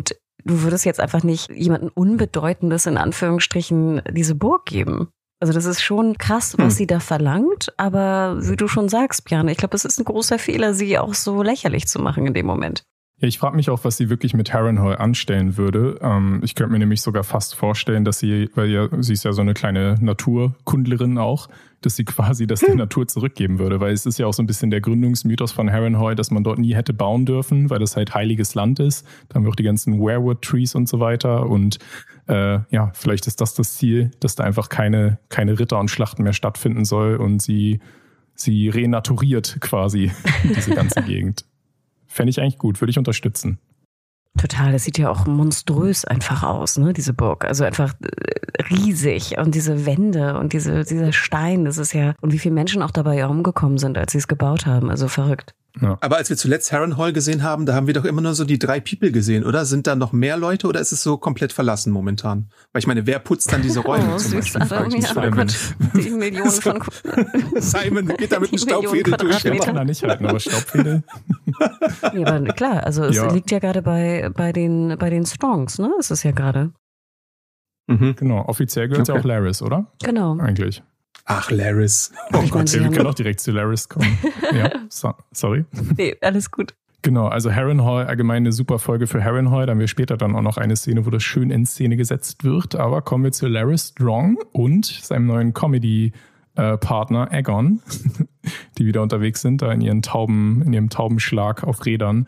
du würdest jetzt einfach nicht jemanden Unbedeutendes in Anführungsstrichen diese Burg geben. Also das ist schon krass, was sie da verlangt, aber wie du schon sagst, Bjarne, ich glaube, es ist ein großer Fehler, sie auch so lächerlich zu machen in dem Moment. Ja, ich frage mich auch, was sie wirklich mit Harrenhal anstellen würde. Ich könnte mir nämlich sogar fast vorstellen, dass sie, weil sie ist ja so eine kleine Naturkundlerin auch, dass sie quasi das der Natur zurückgeben würde, weil es ist ja auch so ein bisschen der Gründungsmythos von Harrenhal, dass man dort nie hätte bauen dürfen, weil das halt heiliges Land ist. Da haben wir auch die ganzen Werewood-Trees und so weiter und vielleicht ist das Ziel, dass da einfach keine Ritter und Schlachten mehr stattfinden soll und sie renaturiert quasi diese ganze Gegend. Fände ich eigentlich gut, würde ich unterstützen. Total, das sieht ja auch monströs einfach aus, ne, diese Burg. Also einfach riesig und diese Wände und dieser Stein, das ist ja, und wie viele Menschen auch dabei umgekommen sind, als sie es gebaut haben, also verrückt. Ja. Aber als wir zuletzt Harrenhal gesehen haben, da haben wir doch immer nur so die 3 People gesehen, oder? Sind da noch mehr Leute oder ist es so komplett verlassen momentan? Weil ich meine, wer putzt dann diese Räume zum Beispiel? Die Millionen von Simon geht da mit dem Staubwedel durch. Wir machen da nicht halten, aber Staubwedel. Ja, aber klar, also es liegt ja gerade bei den Strongs, ne? Es ist ja gerade. Mhm. Genau, offiziell gehört ja auch Laris, oder? Genau. Eigentlich. Ach, Laris. Oh Gott, wir können auch direkt zu Laris kommen. Ja, sorry. Nee, alles gut. Genau, also Harrenhal, allgemein eine super Folge für Harrenhal. Da haben wir später dann auch noch eine Szene, wo das schön in Szene gesetzt wird. Aber kommen wir zu Laris Strong und seinem neuen Comedy-Partner Aegon, die wieder unterwegs sind, da in ihrem Taubenschlag auf Rädern.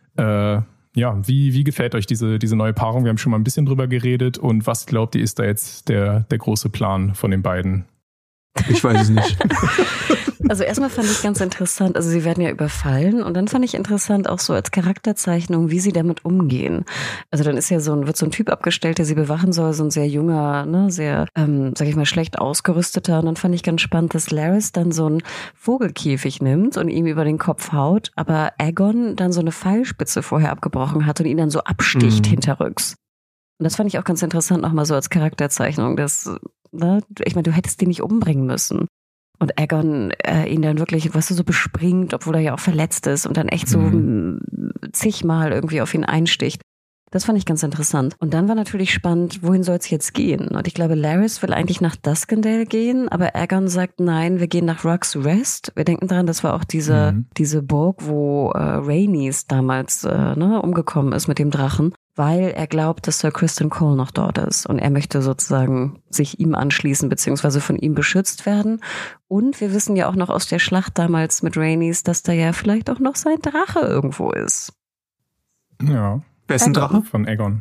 Wie gefällt euch diese neue Paarung? Wir haben schon mal ein bisschen drüber geredet. Und was glaubt ihr, ist da jetzt der große Plan von den beiden? Ich weiß es nicht. Also erstmal fand ich ganz interessant, also sie werden ja überfallen und dann fand ich interessant auch so als Charakterzeichnung, wie sie damit umgehen. Also dann ist ja wird so ein Typ abgestellt, der sie bewachen soll, so ein sehr junger, ne, sehr, sag ich mal, schlecht ausgerüsteter. Und dann fand ich ganz spannend, dass Laris dann so einen Vogelkäfig nimmt und ihm über den Kopf haut, aber Aegon dann so eine Pfeilspitze vorher abgebrochen hat und ihn dann so absticht hinterrücks. Und das fand ich auch ganz interessant nochmal so als Charakterzeichnung, dass, ne, ich meine, du hättest den nicht umbringen müssen. Und Aegon ihn dann wirklich, so bespringt, obwohl er ja auch verletzt ist und dann echt so zigmal irgendwie auf ihn einsticht. Das fand ich ganz interessant. Und dann war natürlich spannend, wohin soll es jetzt gehen? Und ich glaube, Laris will eigentlich nach Duskendale gehen, aber Aegon sagt, nein, wir gehen nach Rock's Rest. Wir denken daran, das war auch diese Burg, wo Rhaenys damals umgekommen ist mit dem Drachen, weil er glaubt, dass Sir Criston Cole noch dort ist. Und er möchte sozusagen sich ihm anschließen, beziehungsweise von ihm beschützt werden. Und wir wissen ja auch noch aus der Schlacht damals mit Rhaenys, dass da ja vielleicht auch noch sein Drache irgendwo ist. Ja. Wessen Drache? Von Aegon.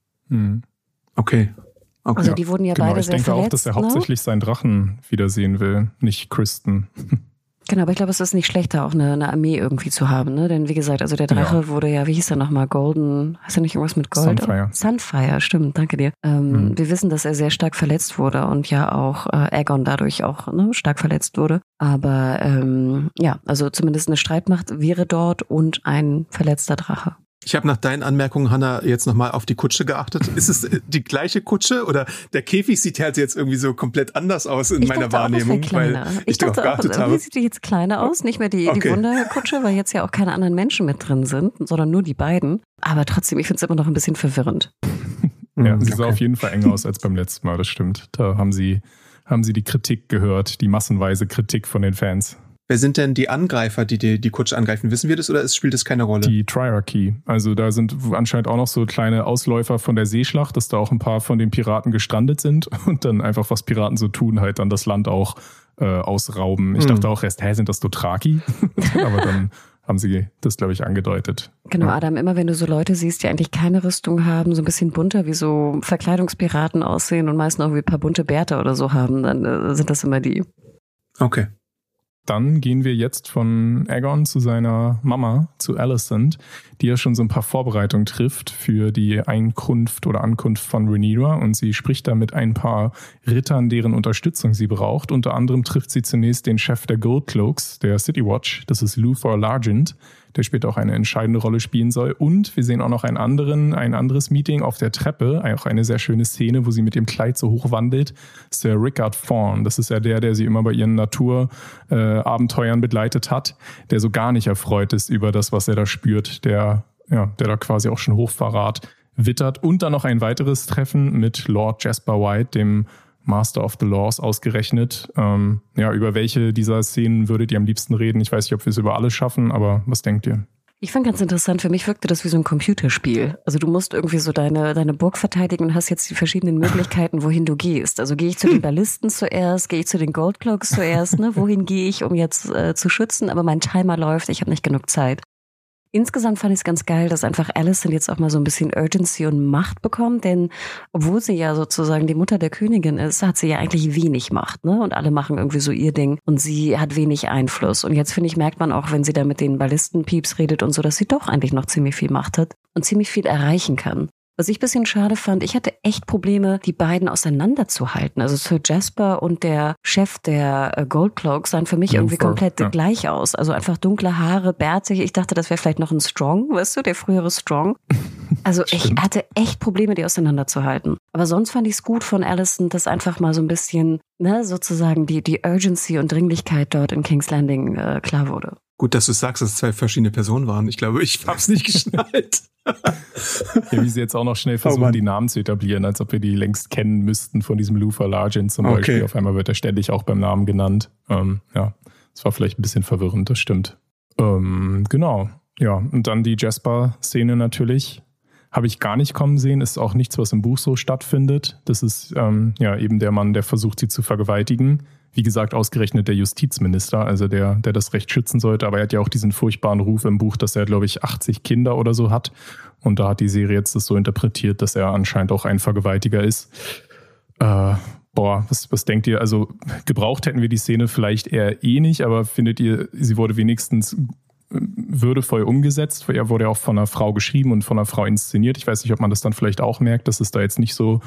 Okay. Also die wurden ja beide sehr verletzt. Ich denke auch, dass er hauptsächlich seinen Drachen wiedersehen will, nicht Criston. Genau, aber ich glaube, es ist nicht schlecht, da auch eine Armee irgendwie zu haben, ne? Denn wie gesagt, also der Drache wurde ja, wie hieß er nochmal, Golden, heißt er nicht irgendwas mit Gold? Sunfire, stimmt, danke dir. Wir wissen, dass er sehr stark verletzt wurde und ja auch Aegon dadurch auch stark verletzt wurde. Aber also zumindest eine Streitmacht wäre dort und ein verletzter Drache. Ich habe nach deinen Anmerkungen, Hannah, jetzt nochmal auf die Kutsche geachtet. Ist es die gleiche Kutsche oder der Käfig sieht halt jetzt irgendwie so komplett anders aus in meiner Wahrnehmung, weil ich darauf geachtet habe. Wie sieht die jetzt kleiner aus? Nicht mehr die Wunderkutsche, weil jetzt ja auch keine anderen Menschen mit drin sind, sondern nur die beiden. Aber trotzdem, ich finde es immer noch ein bisschen verwirrend. Ja, sie sah auf jeden Fall enger aus als beim letzten Mal, das stimmt. Da haben sie die Kritik gehört, die massenweise Kritik von den Fans. Wer sind denn die Angreifer, die Kutsche angreifen? Wissen wir das oder spielt das keine Rolle? Die Triarchy. Also da sind anscheinend auch noch so kleine Ausläufer von der Seeschlacht, dass da auch ein paar von den Piraten gestrandet sind und dann einfach, was Piraten so tun, halt dann das Land auch ausrauben. Ich dachte auch erst, sind das Dothraki? Aber dann haben sie das, glaube ich, angedeutet. Genau, Adam, immer wenn du so Leute siehst, die eigentlich keine Rüstung haben, so ein bisschen bunter, wie so Verkleidungspiraten aussehen und meistens auch wie ein paar bunte Bärte oder so haben, dann sind das immer die. Okay. Dann gehen wir jetzt von Aegon zu seiner Mama, zu Alicent, die ja schon so ein paar Vorbereitungen trifft für die Ankunft von Rhaenyra und sie spricht da mit ein paar Rittern, deren Unterstützung sie braucht. Unter anderem trifft sie zunächst den Chef der Goldcloaks, der City Watch, das ist Luthor Largent, der später auch eine entscheidende Rolle spielen soll. Und wir sehen auch noch ein anderes Meeting auf der Treppe, auch eine sehr schöne Szene, wo sie mit dem Kleid so hoch wandelt. Sir Rickard Thorne, das ist ja der sie immer bei ihren Naturabenteuern begleitet hat, der so gar nicht erfreut ist über das, was er da spürt, der da quasi auch schon Hochverrat wittert. Und dann noch ein weiteres Treffen mit Lord Jasper White, dem Master of the Laws, ausgerechnet. Über welche dieser Szenen würdet ihr am liebsten reden? Ich weiß nicht, ob wir es über alle schaffen, aber was denkt ihr? Ich fand ganz interessant, für mich wirkte das wie so ein Computerspiel. Also du musst irgendwie so deine Burg verteidigen und hast jetzt die verschiedenen Möglichkeiten, wohin du gehst. Also gehe ich zu den Ballisten zuerst, gehe ich zu den Goldcloaks zuerst, ne? Wohin gehe ich, um jetzt zu schützen? Aber mein Timer läuft, ich habe nicht genug Zeit. Insgesamt fand ich es ganz geil, dass einfach Alicent jetzt auch mal so ein bisschen Urgency und Macht bekommt, denn obwohl sie ja sozusagen die Mutter der Königin ist, hat sie ja eigentlich wenig Macht, ne? Und alle machen irgendwie so ihr Ding und sie hat wenig Einfluss. Und jetzt, finde ich, merkt man auch, wenn sie da mit den Ballistenpieps redet und so, dass sie doch eigentlich noch ziemlich viel Macht hat und ziemlich viel erreichen kann. Was ich ein bisschen schade fand, ich hatte echt Probleme, die beiden auseinanderzuhalten. Also Sir Jasper und der Chef der Goldcloaks sahen für mich irgendwie komplett gleich aus. Also einfach dunkle Haare, bärtig. Ich dachte, das wäre vielleicht noch ein Strong, weißt du, der frühere Strong. Also ich hatte echt Probleme, die auseinanderzuhalten. Aber sonst fand ich es gut von Alicent, dass einfach mal so ein bisschen, ne, sozusagen die Urgency und Dringlichkeit dort in King's Landing klar wurde. Gut, dass du sagst, dass es 2 verschiedene Personen waren. Ich glaube, ich hab's nicht geschnallt. Ja, wie sie jetzt auch noch schnell versuchen, die Namen zu etablieren, als ob wir die längst kennen müssten von diesem Luther Largent zum Beispiel. Auf einmal wird er ständig auch beim Namen genannt. Das war vielleicht ein bisschen verwirrend, das stimmt. Genau. Ja, und dann die Jasper-Szene natürlich. Habe ich gar nicht kommen sehen, ist auch nichts, was im Buch so stattfindet. Das ist eben der Mann, der versucht, sie zu vergewaltigen. Wie gesagt, ausgerechnet der Justizminister, also der das Recht schützen sollte. Aber er hat ja auch diesen furchtbaren Ruf im Buch, dass er, glaube ich, 80 Kinder oder so hat. Und da hat die Serie jetzt das so interpretiert, dass er anscheinend auch ein Vergewaltiger ist. Was denkt ihr? Also gebraucht hätten wir die Szene vielleicht eher nicht, aber findet ihr, sie wurde wenigstens würdevoll umgesetzt? Er wurde ja auch von einer Frau geschrieben und von einer Frau inszeniert. Ich weiß nicht, ob man das dann vielleicht auch merkt, dass es da jetzt nicht so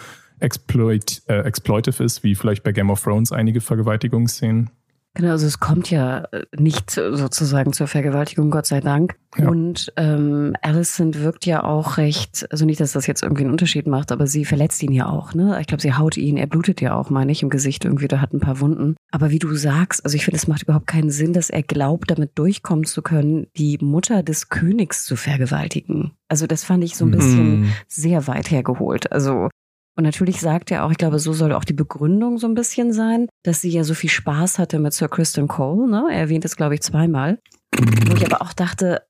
exploitive ist, wie vielleicht bei Game of Thrones einige Vergewaltigungsszenen. Genau, also es kommt ja nicht sozusagen zur Vergewaltigung, Gott sei Dank. Ja. Und Alicent wirkt ja auch recht, also nicht, dass das jetzt irgendwie einen Unterschied macht, aber sie verletzt ihn ja auch, ne? Ich glaube, sie haut ihn, er blutet ja auch, meine ich, im Gesicht irgendwie, da hat ein paar Wunden. Aber wie du sagst, also ich finde, es macht überhaupt keinen Sinn, dass er glaubt, damit durchkommen zu können, die Mutter des Königs zu vergewaltigen. Also das fand ich so ein bisschen sehr weit hergeholt. Also und natürlich sagt er auch, ich glaube, so soll auch die Begründung so ein bisschen sein, dass sie ja so viel Spaß hatte mit Sir Criston Cole, ne? Er erwähnt es, glaube ich, 2-mal. Wo ich aber auch dachte,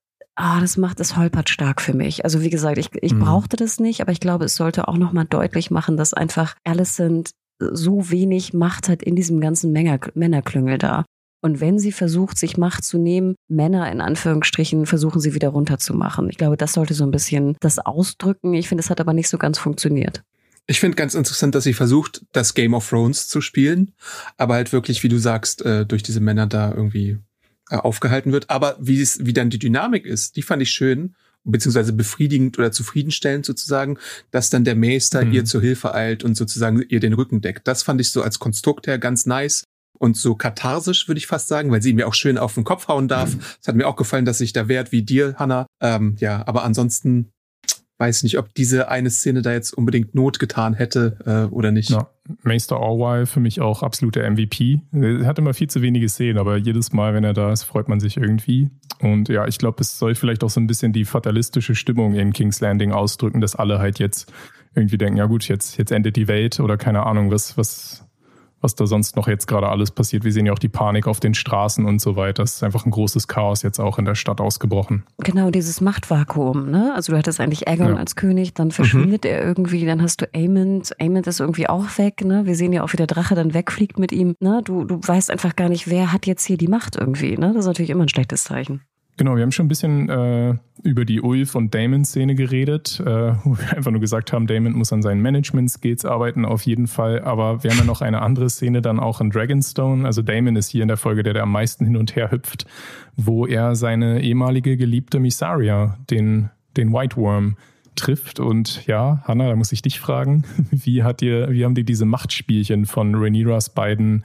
das holpert stark für mich. Also wie gesagt, ich brauchte das nicht, aber ich glaube, es sollte auch nochmal deutlich machen, dass einfach Alicent so wenig Macht hat in diesem ganzen Männerklüngel da. Und wenn sie versucht, sich Macht zu nehmen, Männer in Anführungsstrichen versuchen sie wieder runterzumachen. Ich glaube, das sollte so ein bisschen das ausdrücken. Ich finde, es hat aber nicht so ganz funktioniert. Ich finde ganz interessant, dass sie versucht, das Game of Thrones zu spielen, aber halt wirklich, wie du sagst, durch diese Männer da irgendwie aufgehalten wird. Aber wie dann die Dynamik ist, die fand ich schön, beziehungsweise befriedigend oder zufriedenstellend sozusagen, dass dann der Meister ihr zur Hilfe eilt und sozusagen ihr den Rücken deckt. Das fand ich so als Konstrukt her ganz nice und so katharsisch, würde ich fast sagen, weil sie mir auch schön auf den Kopf hauen darf. Es hat mir auch gefallen, dass sich da wehrt, wie dir, Hannah. Aber ansonsten weiß nicht, ob diese eine Szene da jetzt unbedingt Not getan hätte oder nicht. Ja, Maester Orwell für mich auch absoluter MVP. Er hat immer viel zu wenige Szenen, aber jedes Mal, wenn er da ist, freut man sich irgendwie. Und ja, ich glaube, es soll vielleicht auch so ein bisschen die fatalistische Stimmung in King's Landing ausdrücken, dass alle halt jetzt irgendwie denken, ja gut, jetzt endet die Welt oder keine Ahnung, was da sonst noch jetzt gerade alles passiert. Wir sehen ja auch die Panik auf den Straßen und so weiter. Es ist einfach ein großes Chaos jetzt auch in der Stadt ausgebrochen. Genau, dieses Machtvakuum, ne? Also du hattest eigentlich Aegon als König, dann verschwindet er irgendwie, dann hast du Aemond. Aemond ist irgendwie auch weg, ne? Wir sehen ja auch, wie der Drache dann wegfliegt mit ihm, ne? Du weißt einfach gar nicht, wer hat jetzt hier die Macht irgendwie, ne? Das ist natürlich immer ein schlechtes Zeichen. Genau, wir haben schon ein bisschen über die Ulf- und Daemon-Szene geredet, wo wir einfach nur gesagt haben, Daemon muss an seinen Management-Skills arbeiten, auf jeden Fall. Aber wir haben ja noch eine andere Szene dann auch in Dragonstone. Also Daemon ist hier in der Folge der am meisten hin und her hüpft, wo er seine ehemalige Geliebte Mysaria, den White Worm, trifft. Und ja, Hannah, da muss ich dich fragen, wie haben dir diese Machtspielchen von Rhaenyras beiden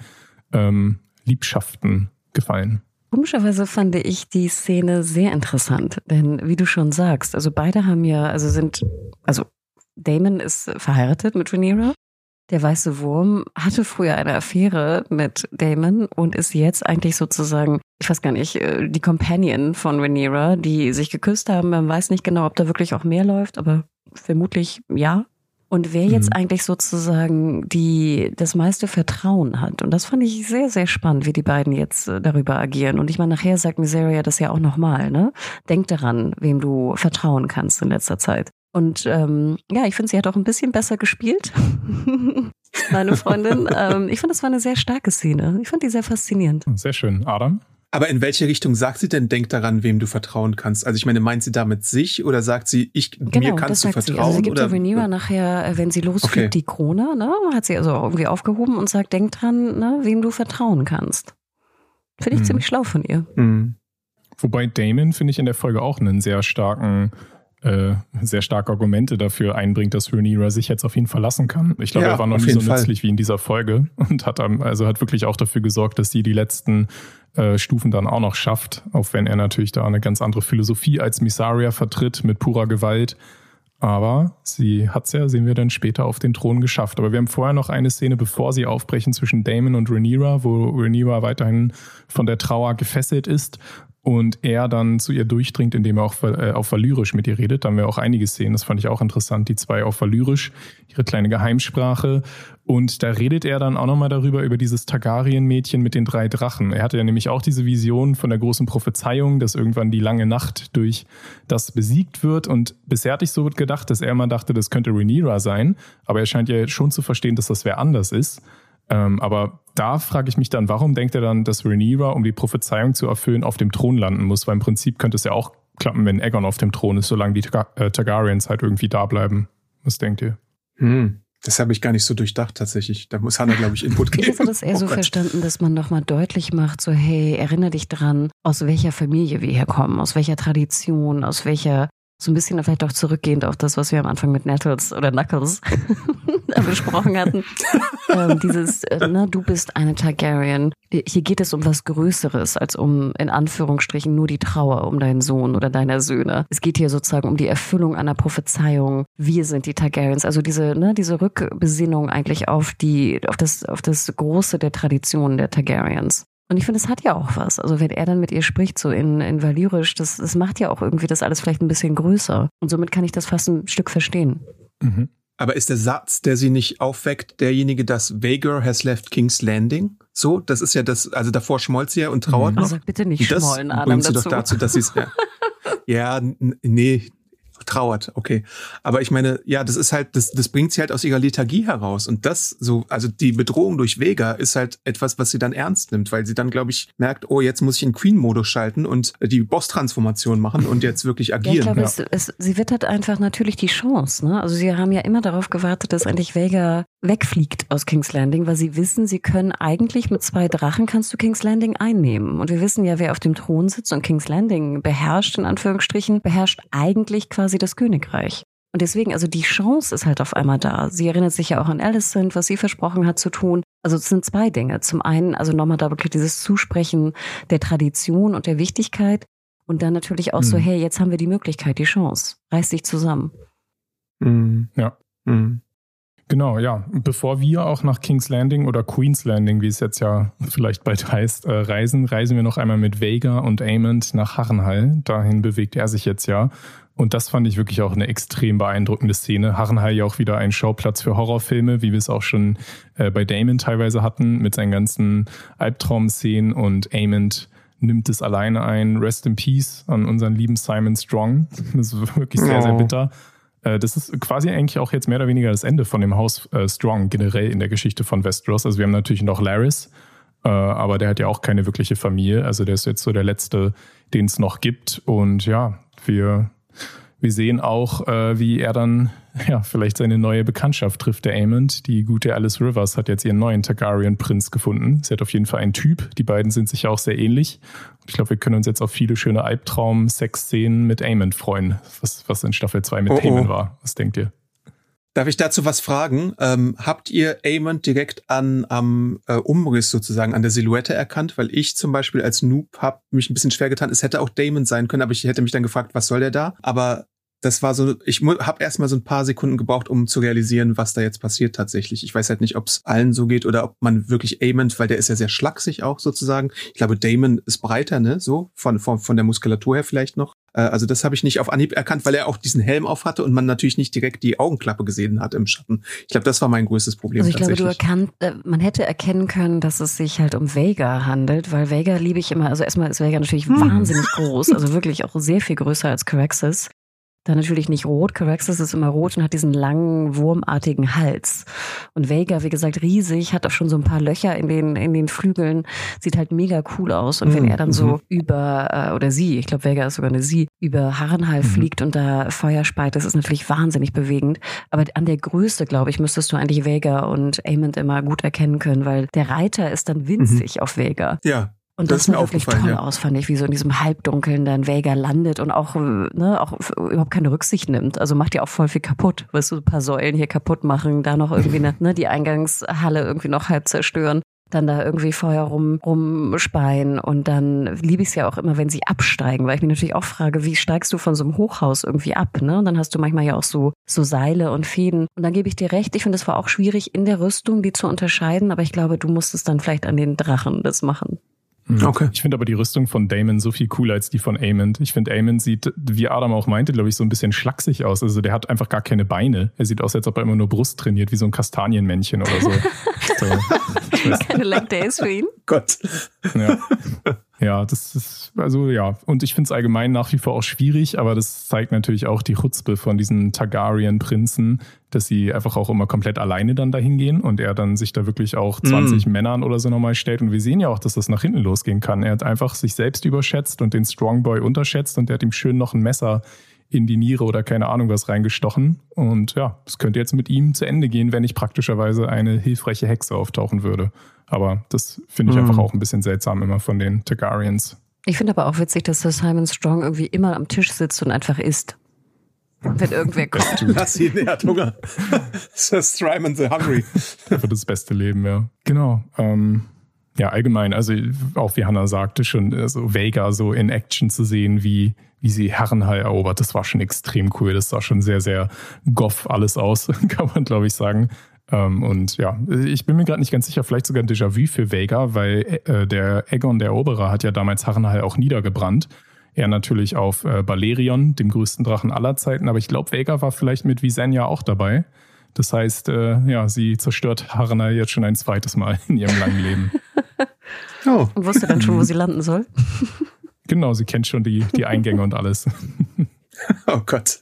Liebschaften gefallen? Komischerweise fand ich die Szene sehr interessant, denn wie du schon sagst, also beide haben ja, Daemon ist verheiratet mit Rhaenyra. Der Weiße Wurm hatte früher eine Affäre mit Daemon und ist jetzt eigentlich sozusagen, ich weiß gar nicht, die Companion von Rhaenyra, die sich geküsst haben. Man weiß nicht genau, ob da wirklich auch mehr läuft, aber vermutlich ja. Und wer jetzt eigentlich sozusagen das meiste Vertrauen hat. Und das fand ich sehr, sehr spannend, wie die beiden jetzt darüber agieren. Und ich meine, nachher sagt Mysaria das ja auch nochmal, ne? Denk daran, wem du vertrauen kannst in letzter Zeit. Und ich finde, sie hat auch ein bisschen besser gespielt, meine Freundin. Ich fand, das war eine sehr starke Szene. Ich fand die sehr faszinierend. Sehr schön. Adam? Aber in welche Richtung sagt sie denn, denk daran, wem du vertrauen kannst? Also ich meine, meint sie damit sich oder sagt sie, mir kannst du vertrauen? Also sie gibt oder? ja Rhaenyra nachher, wenn sie losfliegt, die Krone, ne? Hat sie also irgendwie aufgehoben und sagt, denk dran, ne, wem du vertrauen kannst. Finde ich ziemlich schlau von ihr. Wobei Daemon, finde ich, in der Folge auch einen sehr starke Argumente dafür einbringt, dass Rhaenyra sich jetzt auf ihn verlassen kann. Ich glaube, er war noch nie so nützlich wie in dieser Folge und hat wirklich auch dafür gesorgt, dass sie die letzten Stufen dann auch noch schafft, auch wenn er natürlich da eine ganz andere Philosophie als Mysaria vertritt mit purer Gewalt. Aber sie hat es ja, sehen wir dann später, auf den Thron geschafft. Aber wir haben vorher noch eine Szene, bevor sie aufbrechen, zwischen Daemon und Rhaenyra, wo Rhaenyra weiterhin von der Trauer gefesselt ist und er dann zu ihr durchdringt, indem er auch auf Valyrisch mit ihr redet. Da haben wir auch einige Szenen, das fand ich auch interessant, die zwei auf Valyrisch, ihre kleine Geheimsprache. Und da redet er dann auch nochmal über dieses Targaryen-Mädchen mit den 3 Drachen. Er hatte ja nämlich auch diese Vision von der großen Prophezeiung, dass irgendwann die lange Nacht durch das besiegt wird. Und bisher hatte ich so gedacht, dass er immer dachte, das könnte Rhaenyra sein. Aber er scheint ja schon zu verstehen, dass das wer anders ist. Aber da frage ich mich dann, warum denkt er dann, dass Rhaenyra, um die Prophezeiung zu erfüllen, auf dem Thron landen muss? Weil im Prinzip könnte es ja auch klappen, wenn Aegon auf dem Thron ist, solange die Targaryens halt irgendwie da bleiben. Was denkt ihr? Das habe ich gar nicht so durchdacht tatsächlich. Da muss Hannah, glaube ich, Input geben. Ich habe das eher so verstanden, dass man nochmal deutlich macht, so hey, erinnere dich dran, aus welcher Familie wir herkommen, aus welcher Tradition, aus welcher, so ein bisschen vielleicht auch zurückgehend auf das, was wir am Anfang mit Knuckles besprochen hatten. Du bist eine Targaryen. Hier geht es um was Größeres, als um, in Anführungsstrichen, nur die Trauer um deinen Sohn oder deiner Söhne. Es geht hier sozusagen um die Erfüllung einer Prophezeiung. Wir sind die Targaryens. Also diese Rückbesinnung eigentlich auf das Große der Traditionen der Targaryens. Und ich finde, es hat ja auch was. Also wenn er dann mit ihr spricht, so in Valyrisch, das macht ja auch irgendwie das alles vielleicht ein bisschen größer. Und somit kann ich das fast ein Stück verstehen. Aber ist der Satz, der sie nicht aufweckt, derjenige, dass Vhagar has left King's Landing? So, das ist ja das, also davor schmollt sie ja und trauert noch. Sag bitte nicht schmollen, Adam, bringt sie dazu. Doch dazu, dass sie es, trauert, okay. Aber ich meine, ja, das ist halt, das bringt sie halt aus ihrer Lethargie heraus. Und das so, also die Bedrohung durch Vhagar ist halt etwas, was sie dann ernst nimmt, weil sie dann, glaube ich, merkt, oh, jetzt muss ich in Queen-Modus schalten und die Boss-Transformation machen und jetzt wirklich agieren. Ja, ich glaube, sie wittert einfach natürlich die Chance, ne? Also sie haben ja immer darauf gewartet, dass endlich Vhagar wegfliegt aus King's Landing, weil sie wissen, sie können eigentlich mit 2 Drachen kannst du King's Landing einnehmen. Und wir wissen ja, wer auf dem Thron sitzt und King's Landing beherrscht, in Anführungsstrichen, beherrscht eigentlich quasi das Königreich. Und deswegen, also die Chance ist halt auf einmal da. Sie erinnert sich ja auch an Alicent, was sie versprochen hat zu tun. Also es sind 2 Dinge. Zum einen, also nochmal dieses Zusprechen der Tradition und der Wichtigkeit. Und dann natürlich auch so, hey, jetzt haben wir die Möglichkeit, die Chance. Reiß dich zusammen. Ja. Genau, ja. Bevor wir auch nach King's Landing oder Queen's Landing, wie es jetzt ja vielleicht bald heißt, reisen wir noch einmal mit Vhagar und Aemond nach Harrenhal. Dahin bewegt er sich jetzt ja. Und das fand ich wirklich auch eine extrem beeindruckende Szene. Harrenhal ja auch wieder ein Schauplatz für Horrorfilme, wie wir es auch schon bei Daemon teilweise hatten, mit seinen ganzen Albtraum-Szenen. Und Aemond nimmt es alleine ein. Rest in Peace an unseren lieben Simon Strong. Das ist wirklich sehr, sehr bitter. Das ist quasi eigentlich auch jetzt mehr oder weniger das Ende von dem Haus Strong generell in der Geschichte von Westeros. Also wir haben natürlich noch Larys, aber der hat ja auch keine wirkliche Familie. Also der ist jetzt so der Letzte, den es noch gibt. Und ja, wir sehen auch, wie er dann vielleicht seine neue Bekanntschaft trifft, der Aemond. Die gute Alice Rivers hat jetzt ihren neuen Targaryen-Prinz gefunden. Sie hat auf jeden Fall einen Typ. Die beiden sind sich auch sehr ähnlich. Ich glaube, wir können uns jetzt auf viele schöne Albtraum-Sex-Szenen mit Aemond freuen, was in Staffel 2 mit Daemon war. Was denkt ihr? Darf ich dazu was fragen? Habt ihr Aemond direkt am Umriss sozusagen, an der Silhouette erkannt? Weil ich zum Beispiel als Noob habe mich ein bisschen schwer getan. Es hätte auch Daemon sein können, aber ich hätte mich dann gefragt, was soll der da? Aber das war so, ich habe erstmal so ein paar Sekunden gebraucht, um zu realisieren, was da jetzt passiert tatsächlich. Ich weiß halt nicht, ob es allen so geht oder ob man wirklich Aemond, weil der ist ja sehr schlaksig auch sozusagen. Ich glaube, Daemon ist breiter, ne, so von der Muskulatur her vielleicht noch. Also das habe ich nicht auf Anhieb erkannt, weil er auch diesen Helm auf hatte und man natürlich nicht direkt die Augenklappe gesehen hat im Schatten. Ich glaube, das war mein größtes Problem. Also ich glaube, man hätte erkennen können, dass es sich halt um Vhagar handelt, weil Vhagar liebe ich immer. Also erstmal ist Vhagar natürlich wahnsinnig groß, also wirklich auch sehr viel größer als Caraxes. Dann natürlich nicht rot. Caraxes ist immer rot und hat diesen langen, wurmartigen Hals. Und Vhagar, wie gesagt, riesig, hat auch schon so ein paar Löcher in den Flügeln. Sieht halt mega cool aus. Und wenn er dann so oder sie, ich glaube, Vhagar ist sogar eine sie, über Harrenhal fliegt und da Feuer speit, das ist natürlich wahnsinnig bewegend. Aber an der Größe, glaube ich, müsstest du eigentlich Vhagar und Aemond immer gut erkennen können, weil der Reiter ist dann winzig auf Vhagar. Ja. Und das sah wirklich toll aus, fand ich, wie so in diesem Halbdunkeln dann Vhagar landet und auch überhaupt keine Rücksicht nimmt. Also macht ja auch voll viel kaputt. Weißt du, ein paar Säulen hier kaputt machen, da noch irgendwie die Eingangshalle irgendwie noch halb zerstören. Dann da irgendwie Feuer rumspeien. Und dann liebe ich es ja auch immer, wenn sie absteigen, weil ich mich natürlich auch frage, wie steigst du von so einem Hochhaus irgendwie ab, ne? Und dann hast du manchmal ja auch so Seile und Fäden. Und dann gebe ich dir recht, ich finde, es war auch schwierig in der Rüstung, die zu unterscheiden, aber ich glaube, du musstest dann vielleicht an den Drachen das machen. Okay. Ich finde aber die Rüstung von Daemon so viel cooler als die von Aemond. Ich finde, Aemond sieht, wie Adam auch meinte, glaube ich, so ein bisschen schlaksig aus. Also der hat einfach gar keine Beine. Er sieht aus, als ob er immer nur Brust trainiert, wie so ein Kastanienmännchen oder so. Keine Leg Days für ihn. Gott. Ja, das ist, also ja. Und ich finde es allgemein nach wie vor auch schwierig, aber das zeigt natürlich auch die Chutzpe von diesen Targaryen-Prinzen, dass sie einfach auch immer komplett alleine dann dahin gehen und er dann sich da wirklich auch 20 Männern oder so nochmal stellt. Und wir sehen ja auch, dass das nach hinten losgehen kann. Er hat einfach sich selbst überschätzt und den Strongboy unterschätzt und der hat ihm schön noch ein Messer in die Niere oder keine Ahnung was reingestochen. Und ja, es könnte jetzt mit ihm zu Ende gehen, wenn nicht praktischerweise eine hilfreiche Hexe auftauchen würde. Aber das finde ich einfach auch ein bisschen seltsam immer von den Targaryens. Ich finde aber auch witzig, dass Sir Simon Strong irgendwie immer am Tisch sitzt und einfach isst. Wenn irgendwer kommt. Lass ihn, der hat Hunger. Sir Simon the Hungry. Für das beste Leben, ja. Genau. Ja, allgemein, also auch wie Hannah sagte, schon so Vhagar so in Action zu sehen, wie sie Harrenhal erobert, das war schon extrem cool. Das sah schon sehr, sehr goff alles aus, kann man glaube ich sagen. Und ja, ich bin mir gerade nicht ganz sicher, vielleicht sogar ein Déjà-vu für Vhagar, weil der Aegon, der Eroberer, hat ja damals Harrenhal auch niedergebrannt. Er natürlich auf Balerion, dem größten Drachen aller Zeiten, aber ich glaube, Vhagar war vielleicht mit Visenya auch dabei. Das heißt, ja, sie zerstört Harrenhal jetzt schon ein zweites Mal in ihrem langen Leben. Oh. Und wusste dann schon, wo sie landen soll? Genau, sie kennt schon die Eingänge und alles. Oh Gott.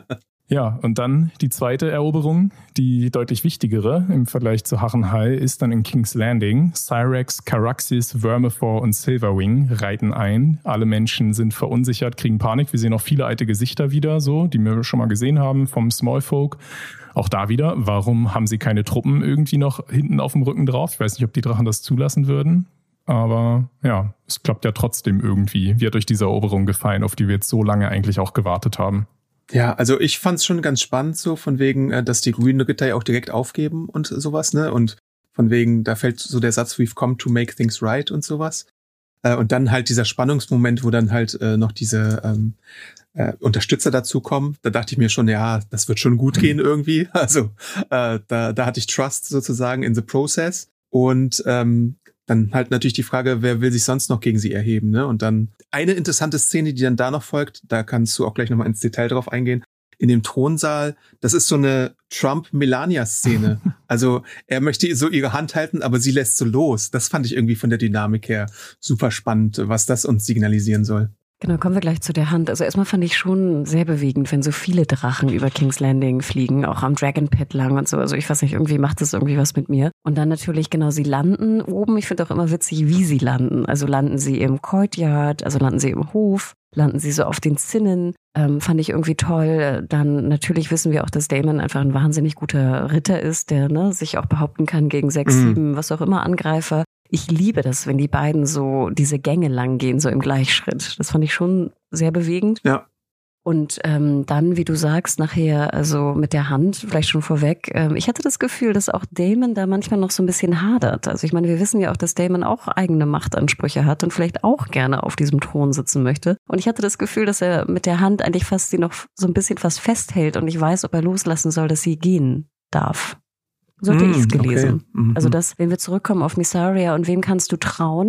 Ja, und dann die zweite Eroberung, die deutlich wichtigere im Vergleich zu Harrenhal, ist dann in King's Landing. Syrax, Caraxes, Vermithor und Silverwing reiten ein. Alle Menschen sind verunsichert, kriegen Panik. Wir sehen auch viele alte Gesichter wieder, so, die wir schon mal gesehen haben vom Smallfolk. Auch da wieder, warum haben sie keine Truppen irgendwie noch hinten auf dem Rücken drauf? Ich weiß nicht, ob die Drachen das zulassen würden. Aber ja, es klappt ja trotzdem irgendwie. Wie hat euch diese Eroberung gefallen, auf die wir jetzt so lange eigentlich auch gewartet haben? Ja, also ich fand's schon ganz spannend so, von wegen, dass die grünen Ritter ja auch direkt aufgeben und sowas, ne? Und von wegen, da fällt so der Satz, we've come to make things right und sowas. Und dann halt dieser Spannungsmoment, wo dann halt noch diese Unterstützer dazukommen. Da dachte ich mir schon, ja, das wird schon gut gehen irgendwie. Also da hatte ich Trust sozusagen in the process. Und dann halt natürlich die Frage, wer will sich sonst noch gegen sie erheben, ne? Und dann eine interessante Szene, die dann da noch folgt, da kannst du auch gleich nochmal ins Detail drauf eingehen, in dem Thronsaal, das ist so eine Trump-Melania-Szene. Also er möchte so ihre Hand halten, aber sie lässt so los. Das fand ich irgendwie von der Dynamik her super spannend, was das uns signalisieren soll. Genau, kommen wir gleich zu der Hand. Also erstmal fand ich schon sehr bewegend, wenn so viele Drachen über King's Landing fliegen, auch am Dragon Pit lang und so. Also ich weiß nicht, irgendwie macht das irgendwie was mit mir. Und dann natürlich, genau, sie landen oben. Ich finde auch immer witzig, wie sie landen. Also landen sie im Courtyard, also landen sie im Hof, landen sie so auf den Zinnen. Fand ich irgendwie toll. Dann natürlich wissen wir auch, dass Daemon einfach ein wahnsinnig guter Ritter ist, der sich auch behaupten kann gegen 6, 7, was auch immer Angreifer. Ich liebe das, wenn die beiden so diese Gänge lang gehen, so im Gleichschritt. Das fand ich schon sehr bewegend. Ja. Und dann, wie du sagst, nachher, also mit der Hand, vielleicht schon vorweg, ich hatte das Gefühl, dass auch Daemon da manchmal noch so ein bisschen hadert. Also ich meine, wir wissen ja auch, dass Daemon auch eigene Machtansprüche hat und vielleicht auch gerne auf diesem Thron sitzen möchte. Und ich hatte das Gefühl, dass er mit der Hand eigentlich fast sie noch so ein bisschen fast festhält und ich weiß, ob er loslassen soll, dass sie gehen darf. So hatte ich es gelesen. Okay. Also das, wenn wir zurückkommen auf Mysaria und wem kannst du trauen?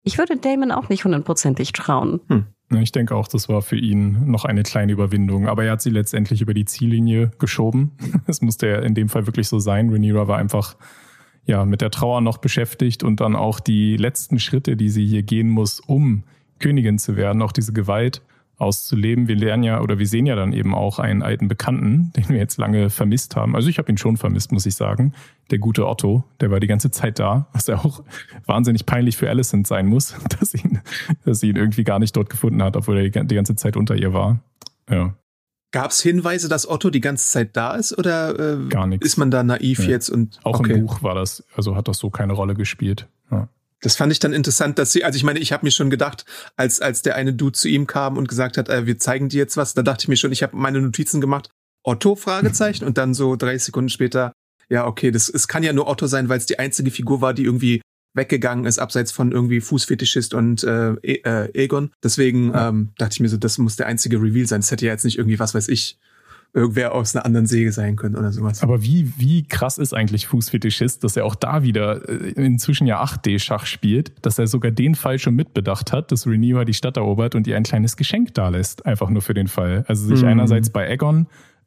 Ich würde Daemon auch nicht 100%ig trauen. Ich denke auch, das war für ihn noch eine kleine Überwindung. Aber er hat sie letztendlich über die Ziellinie geschoben. Es musste ja in dem Fall wirklich so sein. Rhaenyra war einfach mit der Trauer noch beschäftigt und dann auch die letzten Schritte, die sie hier gehen muss, um Königin zu werden, auch diese Gewalt auszuleben. Wir sehen ja dann eben auch einen alten Bekannten, den wir jetzt lange vermisst haben. Also ich habe ihn schon vermisst, muss ich sagen. Der gute Otto, der war die ganze Zeit da, was ja auch wahnsinnig peinlich für Alicent sein muss, dass sie ihn irgendwie gar nicht dort gefunden hat, obwohl er die ganze Zeit unter ihr war. Ja. Gab es Hinweise, dass Otto die ganze Zeit da ist oder gar nichts. Ist man da naiv jetzt? Und auch im Buch war das, also hat das so keine Rolle gespielt. Ja. Das fand ich dann interessant, dass sie, also ich meine, ich habe mir schon gedacht, als der eine Dude zu ihm kam und gesagt hat, wir zeigen dir jetzt was, da dachte ich mir schon, ich habe meine Notizen gemacht, Otto, Fragezeichen, und dann so 30 Sekunden später, ja, okay, es kann ja nur Otto sein, weil es die einzige Figur war, die irgendwie weggegangen ist, abseits von irgendwie Fußfetischist und Aegon. Deswegen dachte ich mir so, das muss der einzige Reveal sein. Das hätte ja jetzt nicht irgendwie, was weiß ich, irgendwer aus einer anderen Säge sein können oder sowas. Aber wie krass ist eigentlich Fußfetischist, dass er auch da wieder inzwischen ja 8D-Schach spielt, dass er sogar den Fall schon mitbedacht hat, dass Rhaenyra die Stadt erobert und ihr ein kleines Geschenk dalässt, einfach nur für den Fall. Also sich einerseits bei Aegon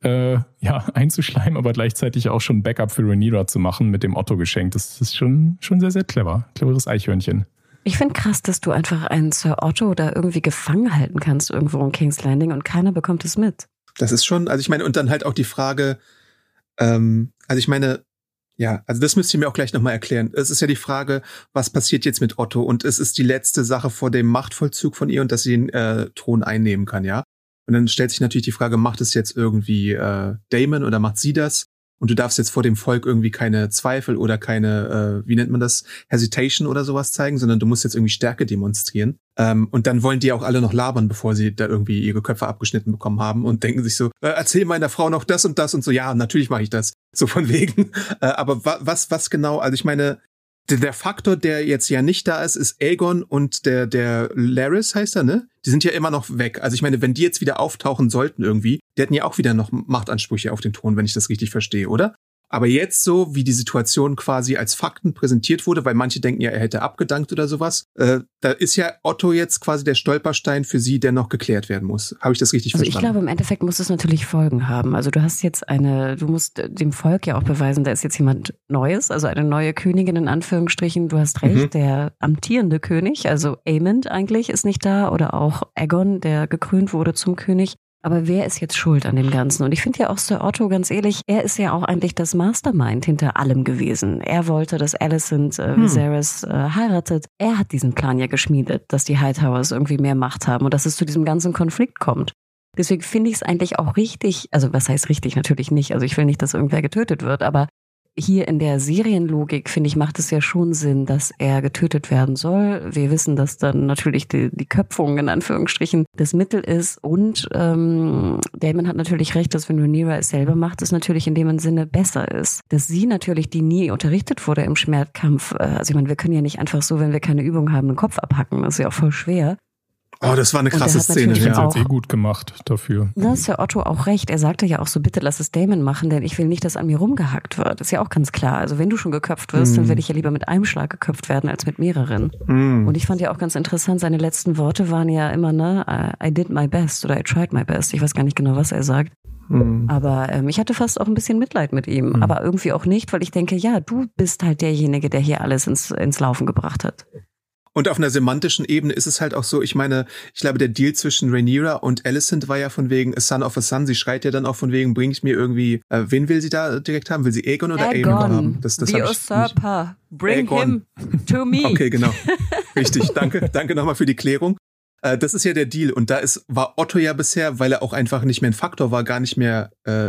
einzuschleimen, aber gleichzeitig auch schon Backup für Rhaenyra zu machen mit dem Otto-Geschenk. Das ist schon sehr, sehr clever. Cleveres Eichhörnchen. Ich finde krass, dass du einfach einen Sir Otto da irgendwie gefangen halten kannst irgendwo in King's Landing und keiner bekommt es mit. Das ist schon, also ich meine, und dann halt auch die Frage, also ich meine, ja, also das müsst ihr mir auch gleich nochmal erklären. Es ist ja die Frage, was passiert jetzt mit Otto? Und es ist die letzte Sache vor dem Machtvollzug von ihr und dass sie den Thron einnehmen kann, ja? Und dann stellt sich natürlich die Frage, macht es jetzt irgendwie Daemon oder macht sie das? Und du darfst jetzt vor dem Volk irgendwie keine Zweifel oder keine, wie nennt man das, Hesitation oder sowas zeigen, sondern du musst jetzt irgendwie Stärke demonstrieren. Und dann wollen die auch alle noch labern, bevor sie da irgendwie ihre Köpfe abgeschnitten bekommen haben und denken sich so, erzähl meiner Frau noch das und so, ja, natürlich mache ich das. So von wegen. Aber was genau, also ich meine, der Faktor, der jetzt ja nicht da ist Aegon und der Larys heißt er, ne? Die sind ja immer noch weg. Also ich meine, wenn die jetzt wieder auftauchen sollten irgendwie, die hätten ja auch wieder noch Machtansprüche auf den Thron, wenn ich das richtig verstehe, oder? Aber jetzt so, wie die Situation quasi als Fakten präsentiert wurde, weil manche denken ja, er hätte abgedankt oder sowas, da ist ja Otto jetzt quasi der Stolperstein für sie, der noch geklärt werden muss. Habe ich das richtig verstanden? Ich glaube, im Endeffekt muss es natürlich Folgen haben. Also du musst dem Volk ja auch beweisen, da ist jetzt jemand Neues, also eine neue Königin in Anführungsstrichen. Du hast recht, der amtierende König, also Aemond eigentlich ist nicht da oder auch Aegon, der gekrönt wurde zum König. Aber wer ist jetzt schuld an dem Ganzen? Und ich finde ja auch Sir Otto, ganz ehrlich, er ist ja auch eigentlich das Mastermind hinter allem gewesen. Er wollte, dass Alicent Viserys heiratet. Er hat diesen Plan ja geschmiedet, dass die Hightowers irgendwie mehr Macht haben und dass es zu diesem ganzen Konflikt kommt. Deswegen finde ich es eigentlich auch richtig, also was heißt richtig? Natürlich nicht. Also ich will nicht, dass irgendwer getötet wird, aber hier in der Serienlogik, finde ich, macht es ja schon Sinn, dass er getötet werden soll. Wir wissen, dass dann natürlich die Köpfung in Anführungsstrichen das Mittel ist. Und Daemon hat natürlich recht, dass wenn Rhaenyra es selber macht, es natürlich in dem Sinne besser ist. Dass sie natürlich, die nie unterrichtet wurde im Schwertkampf, also ich meine, wir können ja nicht einfach so, wenn wir keine Übung haben, den Kopf abhacken. Das ist ja auch voll schwer. Oh, das war eine krasse Szene. Ich finde es gut gemacht dafür. Da ist ja Otto auch recht. Er sagte ja auch so, bitte lass es Daemon machen, denn ich will nicht, dass an mir rumgehackt wird. Das ist ja auch ganz klar. Also wenn du schon geköpft wirst, dann will ich ja lieber mit einem Schlag geköpft werden, als mit mehreren. Und ich fand ja auch ganz interessant, seine letzten Worte waren ja immer, I did my best oder I tried my best. Ich weiß gar nicht genau, was er sagt. Aber ich hatte fast auch ein bisschen Mitleid mit ihm. Aber irgendwie auch nicht, weil ich denke, ja, du bist halt derjenige, der hier alles ins Laufen gebracht hat. Und auf einer semantischen Ebene ist es halt auch so, ich meine, ich glaube, der Deal zwischen Rhaenyra und Alicent war ja von wegen a son of a son. Sie schreit ja dann auch von wegen, bring ich mir irgendwie, wen will sie da direkt haben? Will sie Aegon oder Aemond haben? Das the usurper, bring him to me. Okay, genau. Richtig, danke nochmal für die Klärung. Das ist ja der Deal und war Otto ja bisher, weil er auch einfach nicht mehr ein Faktor war, gar nicht mehr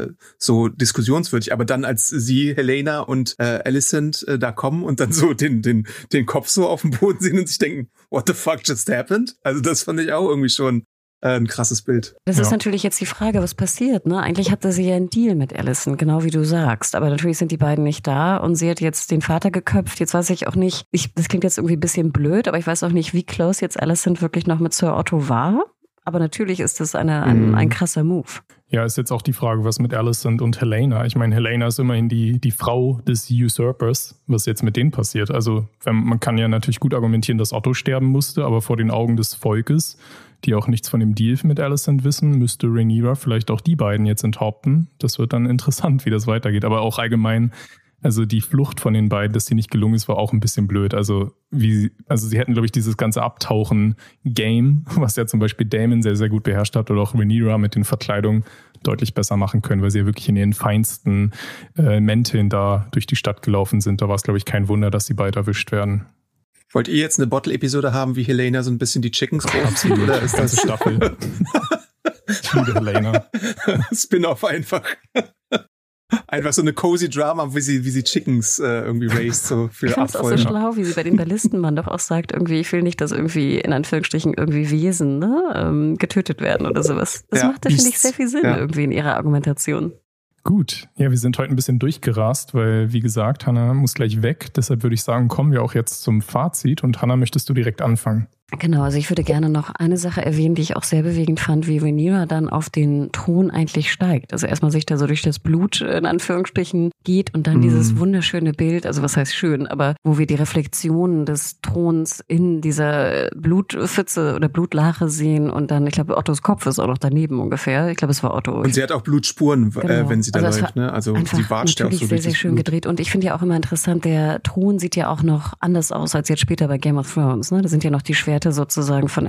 so diskussionswürdig. Aber dann, als sie, Helena und Alicent da kommen und dann so den Kopf so auf dem Boden sehen und sich denken, what the fuck just happened? Also das fand ich auch irgendwie schon ein krasses Bild. Das ist natürlich jetzt die Frage, was passiert, ne? Eigentlich hatte sie ja einen Deal mit Alicent, genau wie du sagst. Aber natürlich sind die beiden nicht da und sie hat jetzt den Vater geköpft. Jetzt weiß ich auch nicht, das klingt jetzt irgendwie ein bisschen blöd, aber ich weiß auch nicht, wie close jetzt Alicent wirklich noch mit Sir Otto war. aber natürlich ist das ein krasser Move. Ja, ist jetzt auch die Frage, was mit Alicent und Helena? Ich meine, Helena ist immerhin die Frau des Usurpers, was jetzt mit denen passiert. Also man kann ja natürlich gut argumentieren, dass Otto sterben musste, aber vor den Augen des Volkes, die auch nichts von dem Deal mit Alicent wissen, müsste Rhaenyra vielleicht auch die beiden jetzt enthaupten. Das wird dann interessant, wie das weitergeht. Aber auch allgemein, also die Flucht von den beiden, dass die nicht gelungen ist, war auch ein bisschen blöd. Also sie hätten, glaube ich, dieses ganze Abtauchen-Game, was ja zum Beispiel Daemon sehr, sehr gut beherrscht hat, oder auch Rhaenyra mit den Verkleidungen deutlich besser machen können, weil sie ja wirklich in ihren feinsten Mänteln da durch die Stadt gelaufen sind. Da war es, glaube ich, kein Wunder, dass sie beide erwischt werden. Wollt ihr jetzt eine Bottle-Episode haben, wie Helena so ein bisschen die Chickens großzieht? Oder ist das Staffel? Ich liebe Helena. Spin-off einfach. Einfach so eine cozy Drama, wie sie Chickens irgendwie raised, so für Ich fand es auch so schlau, wie sie bei den Ballistenmann doch auch sagt, irgendwie, ich will nicht, dass irgendwie, in Anführungsstrichen, irgendwie Wesen getötet werden oder sowas. Das macht da, finde ich, sehr viel Sinn irgendwie in ihrer Argumentation. Gut, ja, wir sind heute ein bisschen durchgerast, weil, wie gesagt, Hannah muss gleich weg. Deshalb würde ich sagen, kommen wir auch jetzt zum Fazit. Und Hannah, möchtest du direkt anfangen? Genau, also ich würde gerne noch eine Sache erwähnen, die ich auch sehr bewegend fand, wie Rhaenyra dann auf den Thron eigentlich steigt. Also erstmal sich da so durch das Blut in Anführungsstrichen geht und dann dieses wunderschöne Bild, also was heißt schön, aber wo wir die Reflexionen des Throns in dieser Blutpfütze oder Blutlache sehen und dann, ich glaube, Ottos Kopf ist auch noch daneben ungefähr. Ich glaube, es war Otto. Und sie hat auch Blutspuren, wenn sie da läuft. Ne? Also sie watscht ja auch so sehr, sehr schön gedreht. Und ich finde ja auch immer interessant, der Thron sieht ja auch noch anders aus als jetzt später bei Game of Thrones. Ne? Da sind ja noch die Schwerter sozusagen von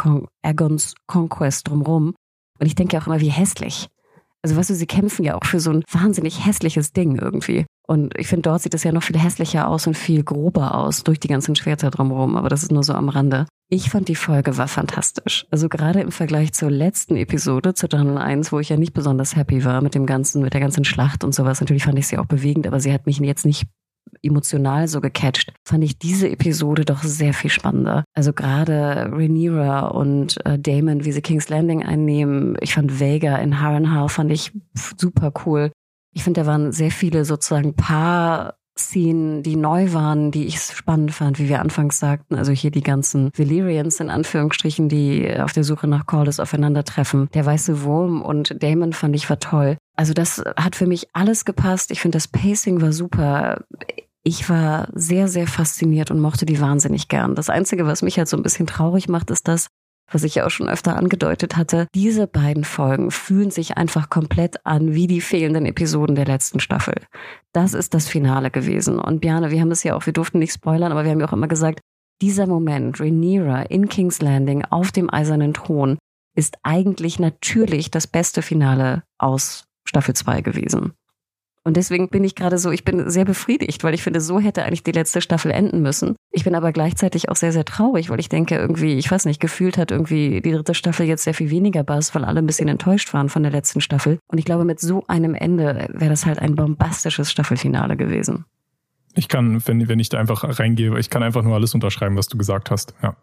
Aegons Conquest drumherum. Und ich denke ja auch immer, wie hässlich. Also weißt du, sie kämpfen ja auch für so ein wahnsinnig hässliches Ding irgendwie. Und ich finde, dort sieht es ja noch viel hässlicher aus und viel grober aus durch die ganzen Schwerter drumherum. Aber das ist nur so am Rande. Ich fand, die Folge war fantastisch. Also gerade im Vergleich zur letzten Episode, zur Tunnel 1, wo ich ja nicht besonders happy war mit der ganzen Schlacht und sowas. Natürlich fand ich sie auch bewegend, aber sie hat mich jetzt nicht emotional so gecatcht, fand ich diese Episode doch sehr viel spannender. Also gerade Rhaenyra und Daemon, wie sie King's Landing einnehmen. Ich fand Vhagar in Harrenhal fand ich super cool. Ich finde, da waren sehr viele sozusagen Paar-Szenen, die neu waren, die ich spannend fand, wie wir anfangs sagten. Also hier die ganzen Valyrians in Anführungsstrichen, die auf der Suche nach Corlys aufeinandertreffen. Der weiße Wurm und Daemon fand ich war toll. Also das hat für mich alles gepasst. Ich finde, das Pacing war super. Ich war sehr, sehr fasziniert und mochte die wahnsinnig gern. Das Einzige, was mich halt so ein bisschen traurig macht, ist das, was ich ja auch schon öfter angedeutet hatte. Diese beiden Folgen fühlen sich einfach komplett an wie die fehlenden Episoden der letzten Staffel. Das ist das Finale gewesen. Und Bjarne, wir haben es ja auch, wir durften nicht spoilern, aber wir haben ja auch immer gesagt, dieser Moment, Rhaenyra in King's Landing auf dem eisernen Thron, ist eigentlich natürlich das beste Finale aus Staffel 2 gewesen. Und deswegen bin ich gerade so, ich bin sehr befriedigt, weil ich finde, so hätte eigentlich die letzte Staffel enden müssen. Ich bin aber gleichzeitig auch sehr, sehr traurig, weil ich denke irgendwie, ich weiß nicht, gefühlt hat irgendwie die dritte Staffel jetzt sehr viel weniger Buzz, weil alle ein bisschen enttäuscht waren von der letzten Staffel. Und ich glaube, mit so einem Ende wäre das halt ein bombastisches Staffelfinale gewesen. Ich kann, wenn ich da einfach reingehe, ich kann einfach nur alles unterschreiben, was du gesagt hast. Ja.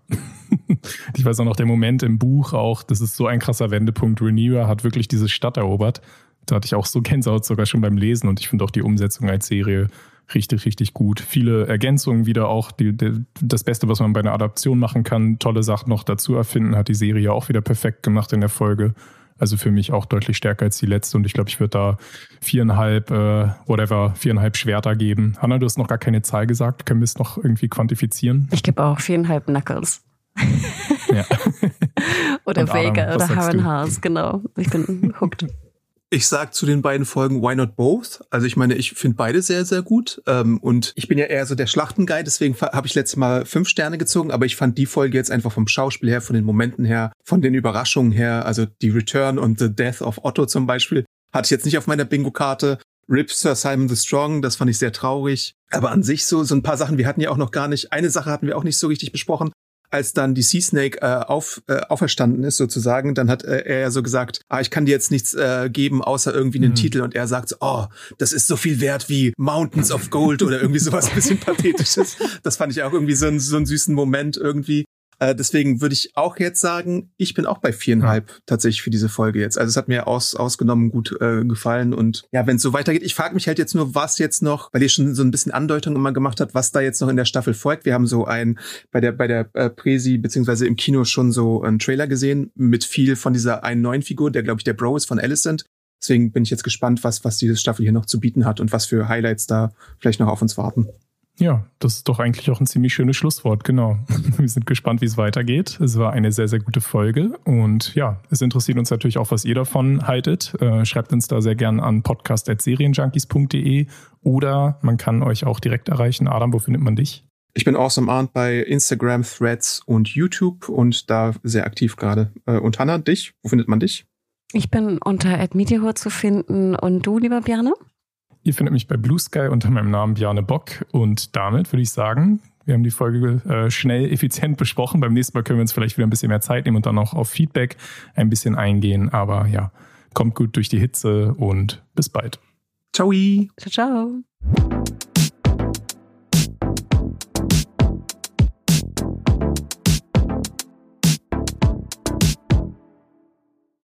Ich weiß auch noch, der Moment im Buch auch, das ist so ein krasser Wendepunkt. Rhaenyra hat wirklich diese Stadt erobert. Da hatte ich auch so Gänsehaut sogar schon beim Lesen und ich finde auch die Umsetzung als Serie richtig, richtig gut. Viele Ergänzungen wieder auch. Das Beste, was man bei einer Adaption machen kann, tolle Sachen noch dazu erfinden, hat die Serie auch wieder perfekt gemacht in der Folge. Also für mich auch deutlich stärker als die letzte und ich glaube, ich würde da 4,5 Schwerter geben. Hannah, du hast noch gar keine Zahl gesagt. Können wir es noch irgendwie quantifizieren? Ich gebe auch 4,5 Knuckles. Ja. Oder Vhagar oder Harrenhal, genau. Ich bin hooked. Ich sag zu den beiden Folgen, why not both? Also ich meine, ich finde beide sehr, sehr gut. Und ich bin ja eher so der Schlachtenguy, deswegen habe ich letztes Mal 5 Sterne gezogen, aber ich fand die Folge jetzt einfach vom Schauspiel her, von den Momenten her, von den Überraschungen her, also die Return und The Death of Otto zum Beispiel, hatte ich jetzt nicht auf meiner Bingo-Karte. RIP Sir Simon the Strong, das fand ich sehr traurig. Aber an sich so ein paar Sachen, wir hatten ja auch noch gar nicht, eine Sache hatten wir auch nicht so richtig besprochen. Als dann die Sea Snake auferstanden ist sozusagen, dann hat er ja so gesagt, ich kann dir jetzt nichts geben, außer irgendwie einen Titel. Und er sagt so, das ist so viel wert wie Mountains of Gold oder irgendwie sowas ein bisschen Pathetisches. Das fand ich auch irgendwie so einen süßen Moment irgendwie. Deswegen würde ich auch jetzt sagen, ich bin auch bei 4,5 tatsächlich für diese Folge jetzt. Also es hat mir ausgenommen gut gefallen. Und ja, wenn es so weitergeht, ich frage mich halt jetzt nur, was jetzt noch, weil ihr schon so ein bisschen Andeutung immer gemacht habt, was da jetzt noch in der Staffel folgt. Wir haben so bei der Präsi beziehungsweise im Kino schon so einen Trailer gesehen mit viel von dieser einen neuen Figur, der glaube ich der Bro ist von Alicent. Deswegen bin ich jetzt gespannt, was diese Staffel hier noch zu bieten hat und was für Highlights da vielleicht noch auf uns warten. Ja, das ist doch eigentlich auch ein ziemlich schönes Schlusswort, genau. Wir sind gespannt, wie es weitergeht. Es war eine sehr, sehr gute Folge und ja, es interessiert uns natürlich auch, was ihr davon haltet. Schreibt uns da sehr gern an podcast@serienjunkies.de oder man kann euch auch direkt erreichen. Adam, wo findet man dich? Ich bin AwesomeArndt bei Instagram, Threads und YouTube und da sehr aktiv gerade. Und Hannah, dich? Wo findet man dich? Ich bin unter @mediahurt zu finden und du, lieber Bjarne? Ihr findet mich bei Blue Sky unter meinem Namen Bjarne Bock und damit würde ich sagen, wir haben die Folge schnell, effizient besprochen. Beim nächsten Mal können wir uns vielleicht wieder ein bisschen mehr Zeit nehmen und dann auch auf Feedback ein bisschen eingehen. Aber ja, kommt gut durch die Hitze und bis bald. Ciao. Ciao, ciao.